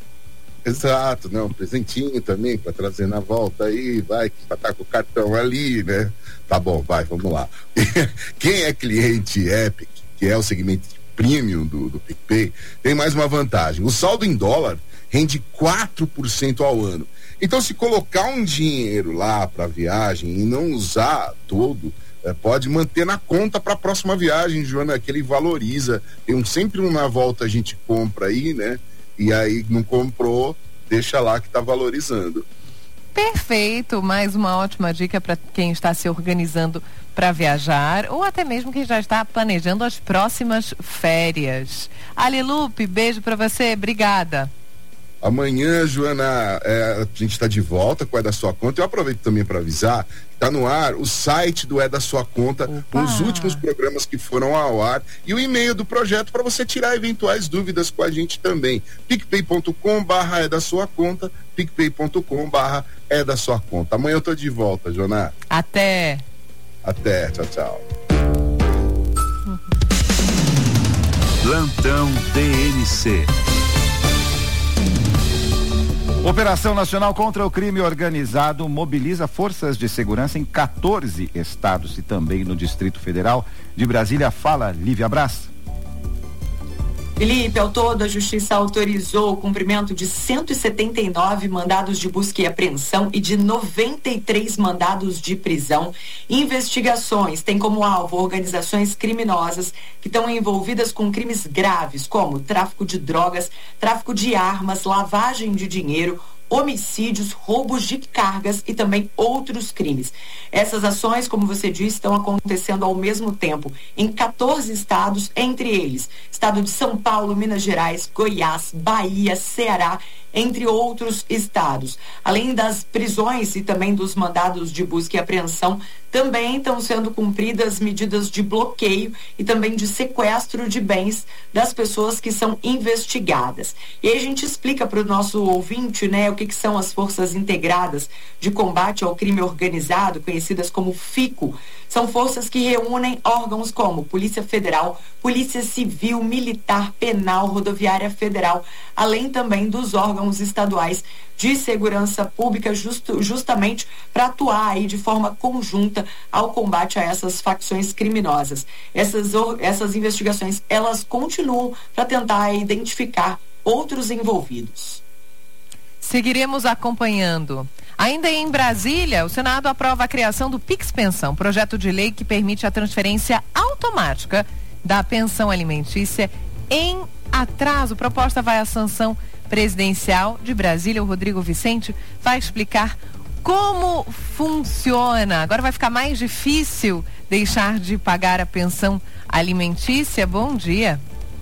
Exato, né? Um presentinho também para trazer na volta aí, vai, que já tá com o cartão ali, né? Tá bom, vai, vamos lá. Quem é cliente Epic, que é o segmento premium do PicPay, tem mais uma vantagem. O saldo em dólar rende 4% ao ano. Então, se colocar um dinheiro lá para viagem e não usar todo, pode manter na conta para a próxima viagem, Joana, que ele valoriza. Tem sempre na volta a gente compra aí, né? E aí não comprou, deixa lá que está valorizando. Perfeito, mais uma ótima dica para quem está se organizando para viajar ou até mesmo quem já está planejando as próximas férias. Alelupe, beijo para você, obrigada. Amanhã, Joana, a gente está de volta com o É da Sua Conta. Eu aproveito também para avisar que está no ar o site do É da Sua Conta, com os últimos programas que foram ao ar e o e-mail do projeto para você tirar eventuais dúvidas com a gente também. picpay.com/é da sua conta, picpay.com/é da sua conta. Amanhã eu tô de volta, Joana. Até. Tchau, tchau. Plantão DNC. Operação Nacional contra o Crime Organizado mobiliza forças de segurança em 14 estados e também no Distrito Federal. De Brasília, fala Lívia Braz. Felipe, ao todo, a Justiça autorizou o cumprimento de 179 mandados de busca e apreensão e de 93 mandados de prisão. Investigações têm como alvo organizações criminosas que estão envolvidas com crimes graves, como tráfico de drogas, tráfico de armas, lavagem de dinheiro, homicídios, roubos de cargas e também outros crimes. Essas ações, como você disse, estão acontecendo ao mesmo tempo em 14 estados, entre eles estado de São Paulo, Minas Gerais, Goiás, Bahia, Ceará, entre outros estados. Além das prisões e também dos mandados de busca e apreensão, também estão sendo cumpridas medidas de bloqueio e também de sequestro de bens das pessoas que são investigadas. E aí a gente explica para o nosso ouvinte, né, o que são as Forças Integradas de Combate ao Crime Organizado, conhecidas como FICO. São forças que reúnem órgãos como Polícia Federal, Polícia Civil, Militar, Penal, Rodoviária Federal, além também dos órgãos estaduais de segurança pública, justamente para atuar aí de forma conjunta ao combate a essas facções criminosas. Essas investigações, elas continuam para tentar identificar outros envolvidos. Seguiremos acompanhando. Ainda em Brasília, o Senado aprova a criação do Pix Pensão, projeto de lei que permite a transferência automática da pensão alimentícia em atraso. Proposta vai à sanção presidencial de Brasília. O Rodrigo Vicente vai explicar como funciona. Agora vai ficar mais difícil deixar de pagar a pensão alimentícia. Bom dia.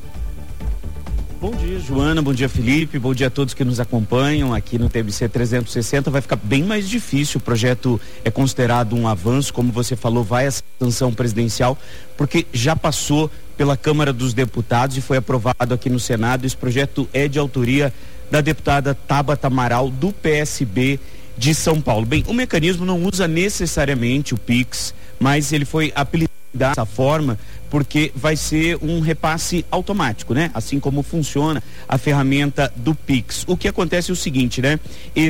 Bom dia, Joana, bom dia, Felipe, bom dia a todos que nos acompanham aqui no TMC 360. Vai ficar bem mais difícil, o projeto é considerado um avanço, como você falou, vai à sanção presidencial, porque já passou pela Câmara dos Deputados e foi aprovado aqui no Senado. Esse projeto é de autoria da deputada Tabata Amaral, do PSB de São Paulo. Bem, o mecanismo não usa necessariamente o Pix, mas ele foi apelidado dessa forma porque vai ser um repasse automático, né? Assim como funciona a ferramenta do Pix. O que acontece é o seguinte, né?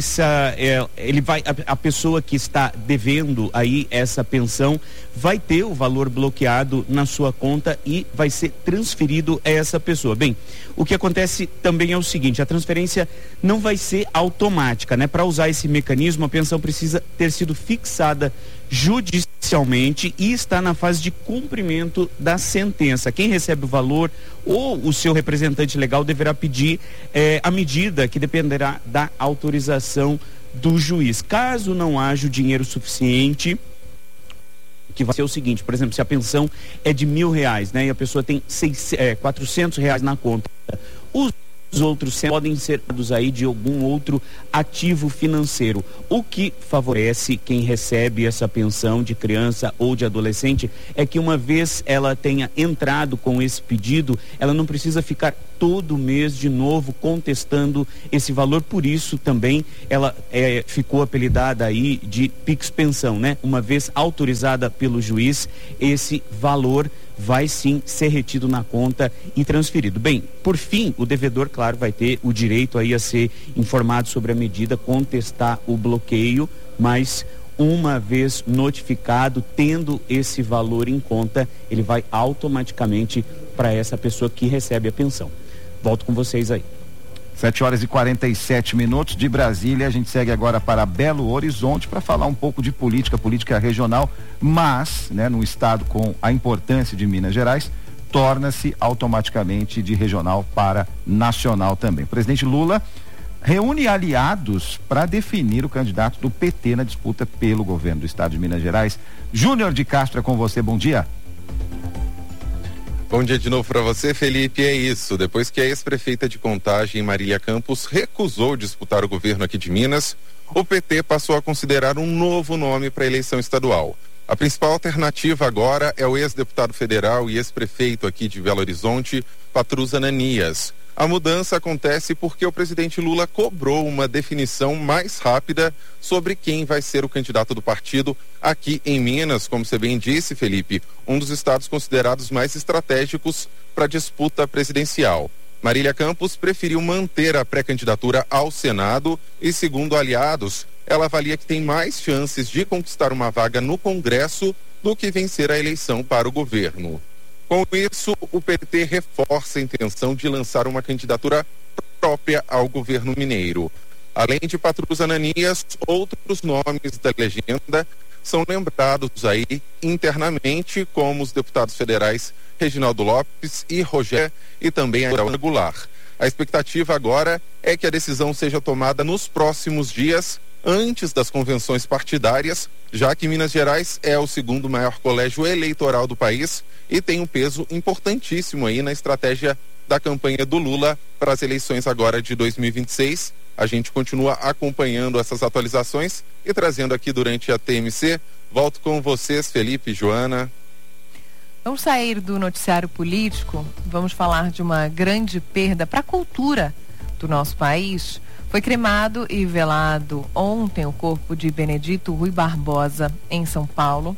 A pessoa que está devendo aí essa pensão vai ter o valor bloqueado na sua conta e vai ser transferido a essa pessoa. Bem, o que acontece também é o seguinte, a transferência não vai ser automática, né? Para usar esse mecanismo, a pensão precisa ter sido fixada judicialmente e está na fase de cumprimento da sentença. Quem recebe o valor ou o seu representante legal deverá pedir a medida que dependerá da autorização do juiz. Caso não haja o dinheiro suficiente, que vai ser o seguinte, por exemplo, se a pensão é de R$1.000, né, e a pessoa tem R$400 na conta, os outros podem ser dados aí de algum outro ativo financeiro. O que favorece quem recebe essa pensão de criança ou de adolescente é que uma vez ela tenha entrado com esse pedido, ela não precisa ficar todo mês de novo contestando esse valor. Por isso também ela ficou apelidada aí de Pix Pensão, né? Uma vez autorizada pelo juiz, esse valor vai sim ser retido na conta e transferido. Bem, por fim, o devedor, claro, vai ter o direito aí a ser informado sobre a medida, contestar o bloqueio, mas uma vez notificado, tendo esse valor em conta, ele vai automaticamente para essa pessoa que recebe a pensão. Volto com vocês aí. 7h47 de Brasília. A gente segue agora para Belo Horizonte para falar um pouco de política regional, mas, né, num estado com a importância de Minas Gerais, torna-se automaticamente de regional para nacional também. O presidente Lula reúne aliados para definir o candidato do PT na disputa pelo governo do estado de Minas Gerais. Júnior de Castro é com você, bom dia. Bom dia de novo para você, Felipe. É isso. Depois que a ex-prefeita de Contagem, Marília Campos, recusou disputar o governo aqui de Minas, o PT passou a considerar um novo nome para a eleição estadual. A principal alternativa agora é o ex-deputado federal e ex-prefeito aqui de Belo Horizonte, Patrus Ananias. A mudança acontece porque o presidente Lula cobrou uma definição mais rápida sobre quem vai ser o candidato do partido aqui em Minas, como você bem disse, Felipe, um dos estados considerados mais estratégicos para a disputa presidencial. Marília Campos preferiu manter a pré-candidatura ao Senado e, segundo aliados, ela avalia que tem mais chances de conquistar uma vaga no Congresso do que vencer a eleição para o governo. Com isso, o PT reforça a intenção de lançar uma candidatura própria ao governo mineiro. Além de Patrus Ananias, outros nomes da legenda são lembrados aí internamente, como os deputados federais Reginaldo Lopes e Rogério, e também a Goulart. A expectativa agora é que a decisão seja tomada nos próximos dias, antes das convenções partidárias, já que Minas Gerais é o segundo maior colégio eleitoral do país e tem um peso importantíssimo aí na estratégia da campanha do Lula para as eleições agora de 2026. A gente continua acompanhando essas atualizações e trazendo aqui durante a TMC. Volto com vocês, Felipe e Joana. Vamos sair do noticiário político, vamos falar de uma grande perda para a cultura do nosso país. Foi cremado e velado ontem o corpo de Benedito Rui Barbosa, em São Paulo.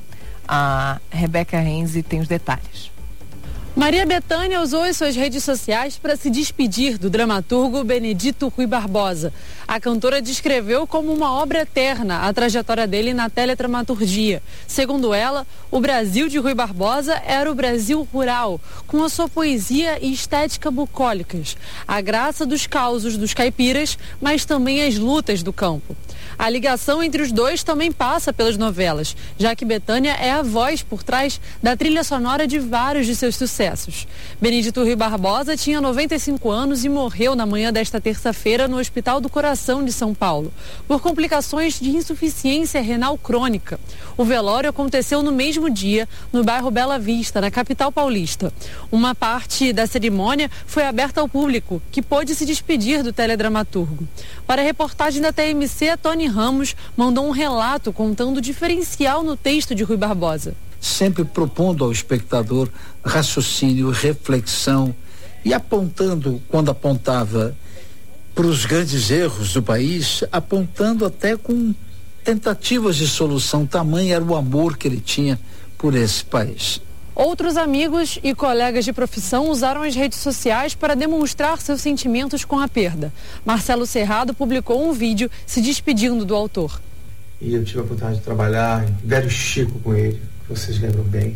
A Rebeca Renzi tem os detalhes. Maria Bethânia usou as suas redes sociais para se despedir do dramaturgo Benedito Rui Barbosa. A cantora descreveu como uma obra eterna a trajetória dele na teledramaturgia. Segundo ela, o Brasil de Rui Barbosa era o Brasil rural, com a sua poesia e estética bucólicas, a graça dos causos dos caipiras, mas também as lutas do campo. A ligação entre os dois também passa pelas novelas, já que Bethânia é a voz por trás da trilha sonora de vários de seus sucessos. Benedito Rui Barbosa tinha 95 anos e morreu na manhã desta terça-feira no Hospital do Coração de São Paulo, por complicações de insuficiência renal crônica. O velório aconteceu no mesmo dia, no bairro Bela Vista, na capital paulista. Uma parte da cerimônia foi aberta ao público, que pôde se despedir do teledramaturgo. Para a reportagem da TMC, Tony Ramos mandou um relato contando o diferencial no texto de Rui Barbosa. Sempre propondo ao espectador raciocínio, reflexão e apontando, quando apontava para os grandes erros do país, apontando até com tentativas de solução. Tamanho era o amor que ele tinha por esse país. Outros amigos e colegas de profissão usaram as redes sociais para demonstrar seus sentimentos com a perda. Marcelo Serrado publicou um vídeo se despedindo do autor. E eu tive a oportunidade de trabalhar em Velho Chico com ele, que vocês lembram bem.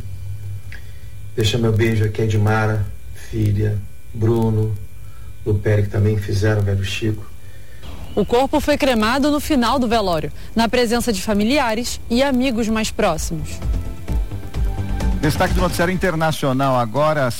Deixa meu beijo aqui a Edmara, filha, Bruno, Luperi, que também fizeram Velho Chico. O corpo foi cremado no final do velório, na presença de familiares e amigos mais próximos. Destaque do noticiário internacional agora, às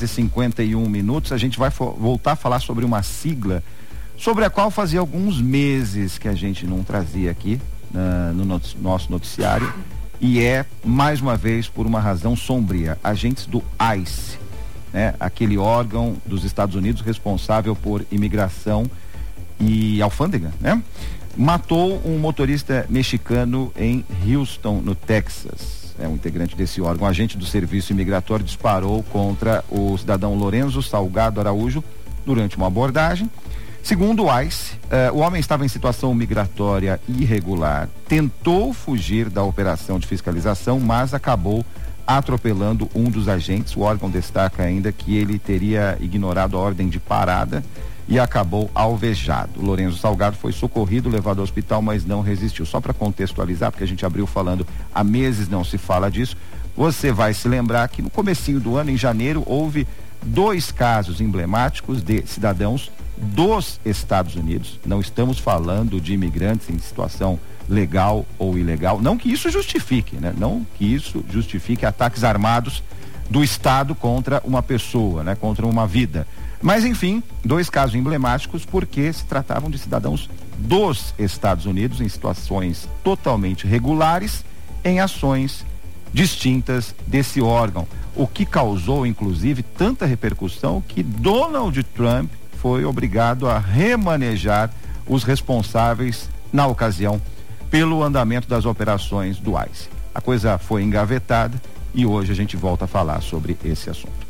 7h51. A gente vai voltar a falar sobre uma sigla sobre a qual fazia alguns meses que a gente não trazia aqui no nosso noticiário, e é, mais uma vez, por uma razão sombria, agentes do ICE, né? Aquele órgão dos Estados Unidos responsável por imigração e alfândega, né? Matou um motorista mexicano em Houston, no Texas. É um integrante desse órgão. Um agente do Serviço Imigratório disparou contra o cidadão Lorenzo Salgado Araújo durante uma abordagem. Segundo o ICE, o homem estava em situação migratória irregular, tentou fugir da operação de fiscalização, mas acabou atropelando um dos agentes. O órgão destaca ainda que ele teria ignorado a ordem de parada e acabou alvejado. O Lorenzo Salgado foi socorrido, levado ao hospital, mas não resistiu. Só para contextualizar, porque a gente abriu falando, há meses não se fala disso, você vai se lembrar que no comecinho do ano, em janeiro, houve 2 casos emblemáticos de cidadãos dos Estados Unidos. Não estamos falando de imigrantes em situação legal ou ilegal. Não que isso justifique, né? Não que isso justifique ataques armados do Estado contra uma pessoa, né? Contra uma vida. Mas, enfim, 2 casos emblemáticos porque se tratavam de cidadãos dos Estados Unidos em situações totalmente regulares, em ações distintas desse órgão, o que causou inclusive tanta repercussão que Donald Trump foi obrigado a remanejar os responsáveis na ocasião pelo andamento das operações do ICE. A coisa foi engavetada e hoje a gente volta a falar sobre esse assunto.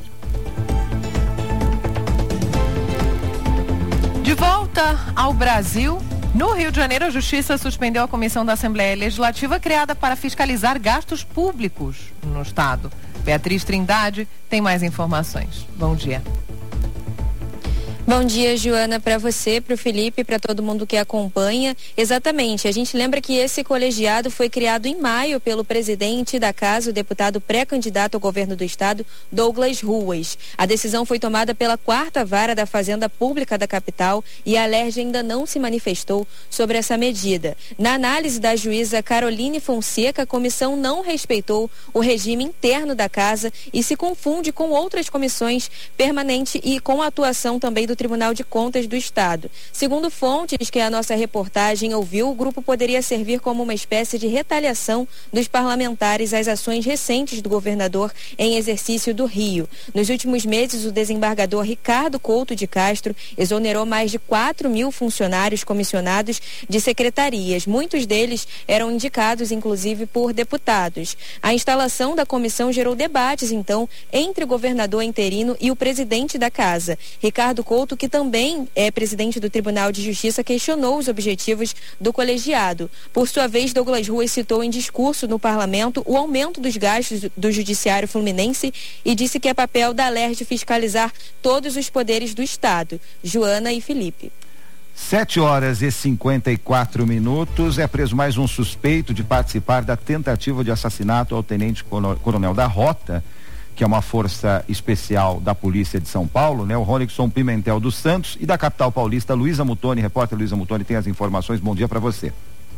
De volta ao Brasil, no Rio de Janeiro, a Justiça suspendeu a comissão da Assembleia Legislativa criada para fiscalizar gastos públicos no Estado. Beatriz Trindade tem mais informações. Bom dia. Bom dia, Joana, para você, para o Felipe, para todo mundo que acompanha. Exatamente, a gente lembra que esse colegiado foi criado em maio pelo presidente da casa, o deputado pré-candidato ao governo do estado, Douglas Ruas. A decisão foi tomada pela 4ª Vara da Fazenda Pública da capital e a Alerj ainda não se manifestou sobre essa medida. Na análise da juíza Caroline Fonseca, a comissão não respeitou o regime interno da casa e se confunde com outras comissões permanentes e com a atuação também do Tribunal de Contas do Estado. Segundo fontes que a nossa reportagem ouviu, o grupo poderia servir como uma espécie de retaliação dos parlamentares às ações recentes do governador em exercício do Rio. Nos últimos meses, o desembargador Ricardo Couto de Castro exonerou mais de 4.000 funcionários comissionados de secretarias. Muitos deles eram indicados, inclusive, por deputados. A instalação da comissão gerou debates, então, entre o governador interino e o presidente da casa. Ricardo Couto, que também é presidente do Tribunal de Justiça, questionou os objetivos do colegiado. Por sua vez, Douglas Ruas citou em discurso no parlamento o aumento dos gastos do judiciário fluminense e disse que é papel da Alerj fiscalizar todos os poderes do Estado. Joana e Felipe. 7h54. É preso mais um suspeito de participar da tentativa de assassinato ao tenente-coronel da Rota, que é uma força especial da Polícia de São Paulo, né? O Ronixon Pimentel dos Santos, e da capital paulista, Luísa Mutoni, repórter Luísa Mutoni, tem as informações. Bom dia para você.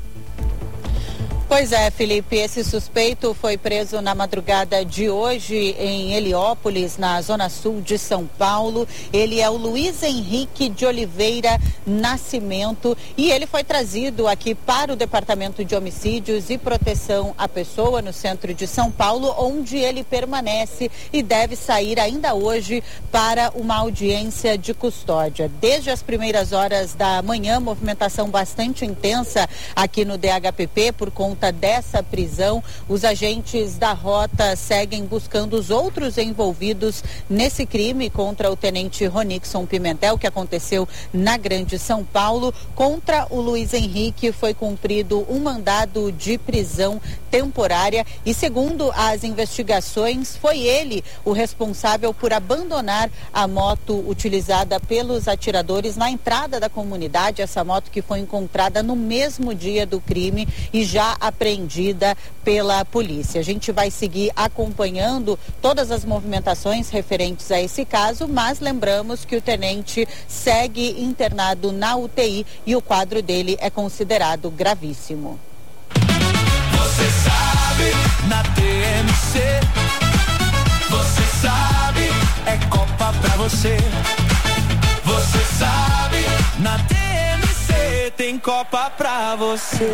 Pois é, Felipe, esse suspeito foi preso na madrugada de hoje em Heliópolis, na zona sul de São Paulo. Ele é o Luiz Henrique de Oliveira Nascimento e ele foi trazido aqui para o Departamento de Homicídios e Proteção à Pessoa, no centro de São Paulo, onde ele permanece e deve sair ainda hoje para uma audiência de custódia. Desde as primeiras horas da manhã, movimentação bastante intensa aqui no DHPP por conta dessa prisão. Os agentes da Rota seguem buscando os outros envolvidos nesse crime contra o tenente Ronixon Pimentel, que aconteceu na Grande São Paulo. Contra o Luiz Henrique foi cumprido um mandado de prisão temporária e, segundo as investigações, foi ele o responsável por abandonar a moto utilizada pelos atiradores na entrada da comunidade, essa moto que foi encontrada no mesmo dia do crime e já apreendida pela polícia. A gente vai seguir acompanhando todas as movimentações referentes a esse caso, mas lembramos que o tenente segue internado na UTI e o quadro dele é considerado gravíssimo. Você sabe, na TMC, você sabe, é Copa pra você. Você sabe, na TMC tem Copa pra você.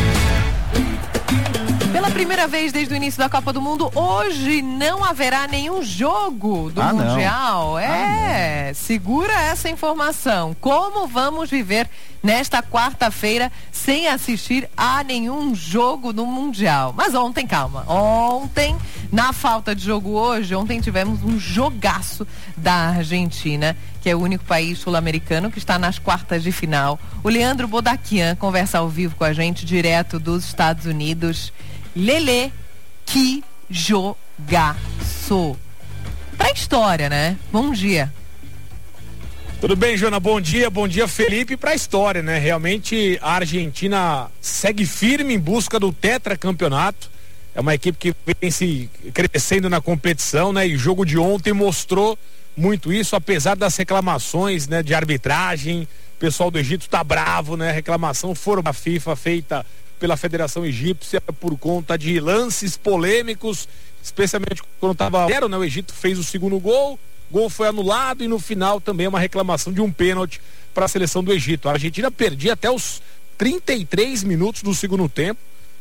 Pela primeira vez desde o início da Copa do Mundo, hoje não haverá nenhum jogo do Mundial. Segura essa informação. Como vamos viver nesta quarta-feira sem assistir a nenhum jogo do Mundial? Mas ontem, calma, ontem, na falta de jogo hoje, ontem tivemos um jogaço da Argentina, que é o único país sul-americano que está nas quartas de final. O Leandro Bodaquian conversa ao vivo com a gente, direto dos Estados Unidos. Lelê, que jogaço. Pra história, né? Bom dia. Tudo bem, Joana? Bom dia, Felipe. Pra história, né? Realmente a Argentina segue firme em busca do tetracampeonato. É uma equipe que vem se crescendo na competição, né? E o jogo de ontem mostrou muito isso, apesar das reclamações, né, de arbitragem. O pessoal do Egito tá bravo, né? A reclamação foi da FIFA feita pela Federação Egípcia por conta de lances polêmicos, especialmente quando estava 0, né? O Egito fez o segundo gol foi anulado e no final também uma reclamação de um pênalti para a seleção do Egito. A Argentina perdia até os 33 minutos do segundo tempo,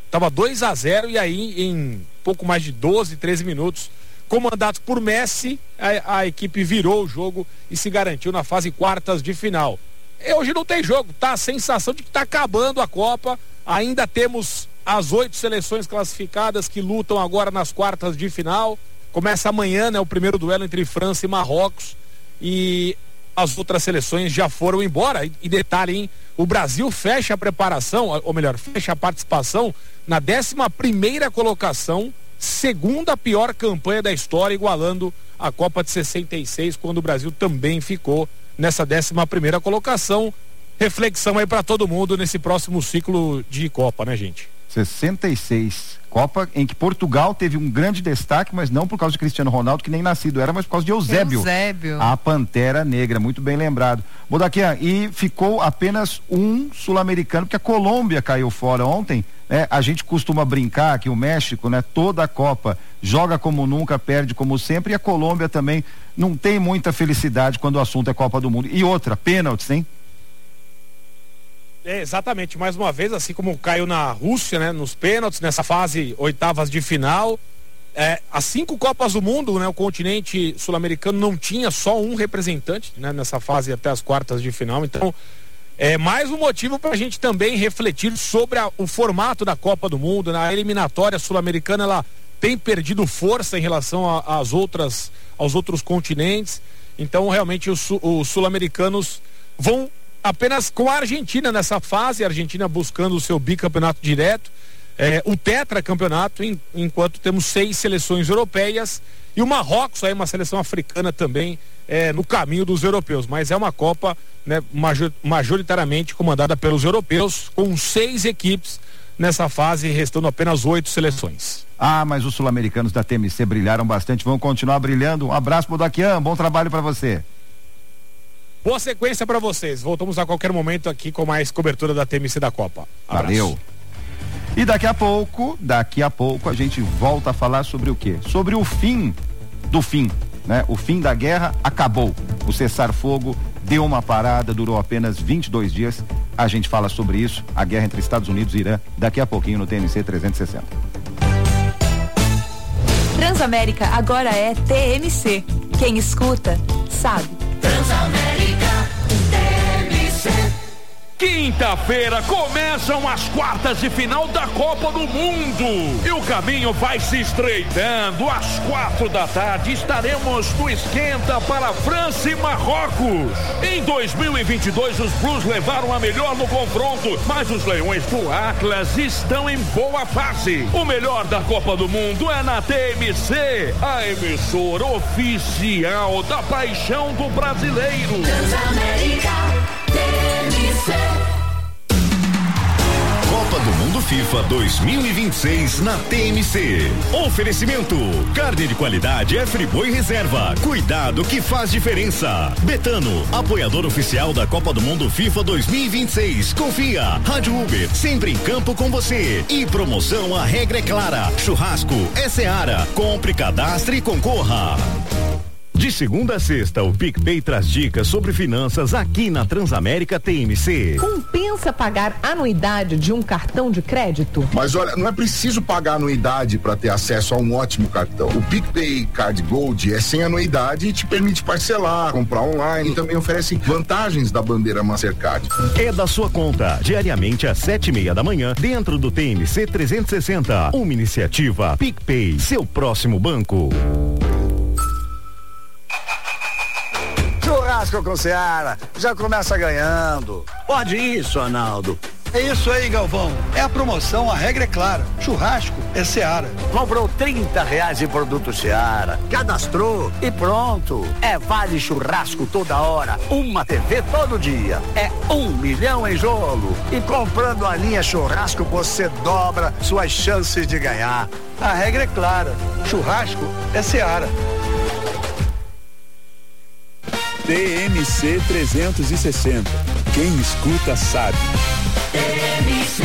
Tava 2-0 e aí em pouco mais de 12, 13 minutos, comandado por Messi, a equipe virou o jogo e se garantiu na fase quartas de final. E hoje não tem jogo, tá a sensação de que tá acabando a Copa. Ainda temos as 8 seleções classificadas que lutam agora nas quartas de final. Começa amanhã, né, o primeiro duelo entre França e Marrocos, e as outras seleções já foram embora. E detalhe, hein, o Brasil fecha a preparação, ou melhor, fecha a participação na 11ª colocação, segunda pior campanha da história, igualando a Copa de 66, quando o Brasil também ficou nessa 11ª colocação. Reflexão aí para todo mundo nesse próximo ciclo de Copa, né, gente? 66, Copa em que Portugal teve um grande destaque, mas não por causa de Cristiano Ronaldo, que nem nascido era, mas por causa de Eusébio. A Pantera Negra, muito bem lembrado. Bodaquian, e ficou apenas um sul-americano, porque a Colômbia caiu fora ontem, né? A gente costuma brincar que o México, né, toda a Copa joga como nunca, perde como sempre, e a Colômbia também não tem muita felicidade quando o assunto é Copa do Mundo. E outra, pênaltis, hein? Exatamente, mais uma vez, assim como caiu na Rússia, né, nos pênaltis, nessa fase oitavas de final. As 5 Copas do Mundo, né, o continente sul-americano não tinha só um representante, né, nessa fase até as quartas de final. Então, é mais um motivo para a gente também refletir sobre o formato da Copa do Mundo. Na eliminatória sul-americana, ela tem perdido força em relação aos outros continentes. Então, realmente, os sul-americanos vão apenas com a Argentina nessa fase, a Argentina buscando o seu bicampeonato direto, o tetracampeonato, enquanto temos 6 seleções europeias e o Marrocos, aí uma seleção africana também no caminho dos europeus, mas é uma Copa, né, majoritariamente comandada pelos europeus, com 6 equipes nessa fase, restando apenas 8 seleções. Mas os sul-americanos da TMC brilharam bastante, vão continuar brilhando. Um abraço, Bodaquian, bom trabalho para você. Boa sequência para vocês. Voltamos a qualquer momento aqui com mais cobertura da TMC da Copa. Abraço. Valeu. E daqui a pouco a gente volta a falar sobre o quê? Sobre o fim do fim, né? O fim da guerra acabou. O cessar-fogo deu uma parada, durou apenas 22 dias. A gente fala sobre isso, a guerra entre Estados Unidos e Irã, daqui a pouquinho no TMC 360. Transamérica agora é TMC. Quem escuta, sabe. Transamérica TMC. Quinta-feira começam as quartas de final da Copa do Mundo e o caminho vai se estreitando. Às 4 da tarde estaremos no esquenta para França e Marrocos. Em 2022 os Blues levaram a melhor no confronto, mas os Leões do Atlas estão em boa fase. O melhor da Copa do Mundo é na TMC, a emissora oficial da paixão do brasileiro. Transamérica TMC. Copa do Mundo FIFA 2026 na TMC. Oferecimento: carne de qualidade é Friboi Reserva. Cuidado que faz diferença. Betano, apoiador oficial da Copa do Mundo FIFA 2026. Confia. Rádio Uber, sempre em campo com você. E promoção, a regra é clara. Churrasco é Seara. Compre, cadastre e concorra. De segunda a sexta, o PicPay traz dicas sobre finanças aqui na Transamérica TMC. Compensa pagar anuidade de um cartão de crédito? Mas olha, não é preciso pagar anuidade para ter acesso a um ótimo cartão. O PicPay Card Gold é sem anuidade e te permite parcelar, comprar online e também oferece vantagens da bandeira Mastercard. É da sua conta, diariamente às 7:30 da manhã, dentro do TMC 360. Uma iniciativa PicPay, seu próximo banco. Churrasco com Seara, já começa ganhando. Pode isso, Arnaldo. É isso aí, Galvão. É a promoção, a regra é clara. Churrasco é Seara. Comprou R$30 em produto Seara, cadastrou e pronto. É vale churrasco toda hora, uma TV todo dia. É 1 milhão em jogo. E comprando a linha churrasco, você dobra suas chances de ganhar. A regra é clara. Churrasco é Seara. TMC 360. Quem escuta sabe. TMC.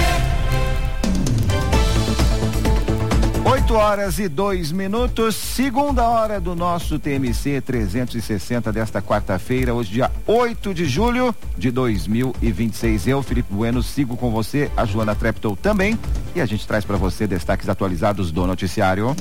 8h02, segunda hora do nosso TMC 360 desta quarta-feira, hoje dia 8 de julho de 2026. Eu, Felipe Bueno, sigo com você, a Joana Treptow também. E a gente traz para você destaques atualizados do noticiário.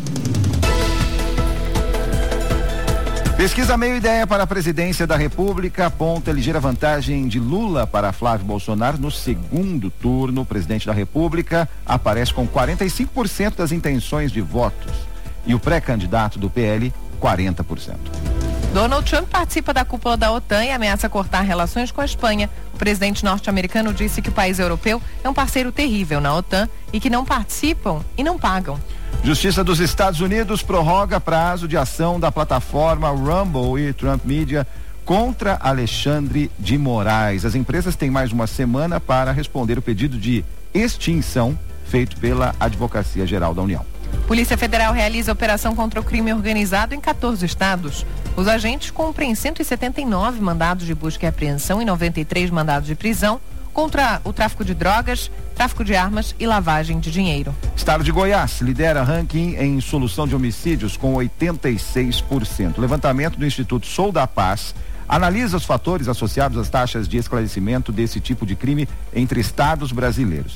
Pesquisa Meio Ideia para a presidência da República aponta ligeira vantagem de Lula para Flávio Bolsonaro no segundo turno. O presidente da República aparece com 45% das intenções de votos e o pré-candidato do PL, 40%. Donald Trump participa da cúpula da OTAN e ameaça cortar relações com a Espanha. O presidente norte-americano disse que o país europeu é um parceiro terrível na OTAN e que não participam e não pagam. Justiça dos Estados Unidos prorroga prazo de ação da plataforma Rumble e Trump Media contra Alexandre de Moraes. As empresas têm mais uma semana para responder o pedido de extinção feito pela Advocacia Geral da União. Polícia Federal realiza operação contra o crime organizado em 14 estados. Os agentes cumprem 179 mandados de busca e apreensão e 93 mandados de prisão contra o tráfico de drogas, tráfico de armas e lavagem de dinheiro. Estado de Goiás lidera ranking em solução de homicídios com 86%. O levantamento do Instituto Sou da Paz analisa os fatores associados às taxas de esclarecimento desse tipo de crime entre estados brasileiros.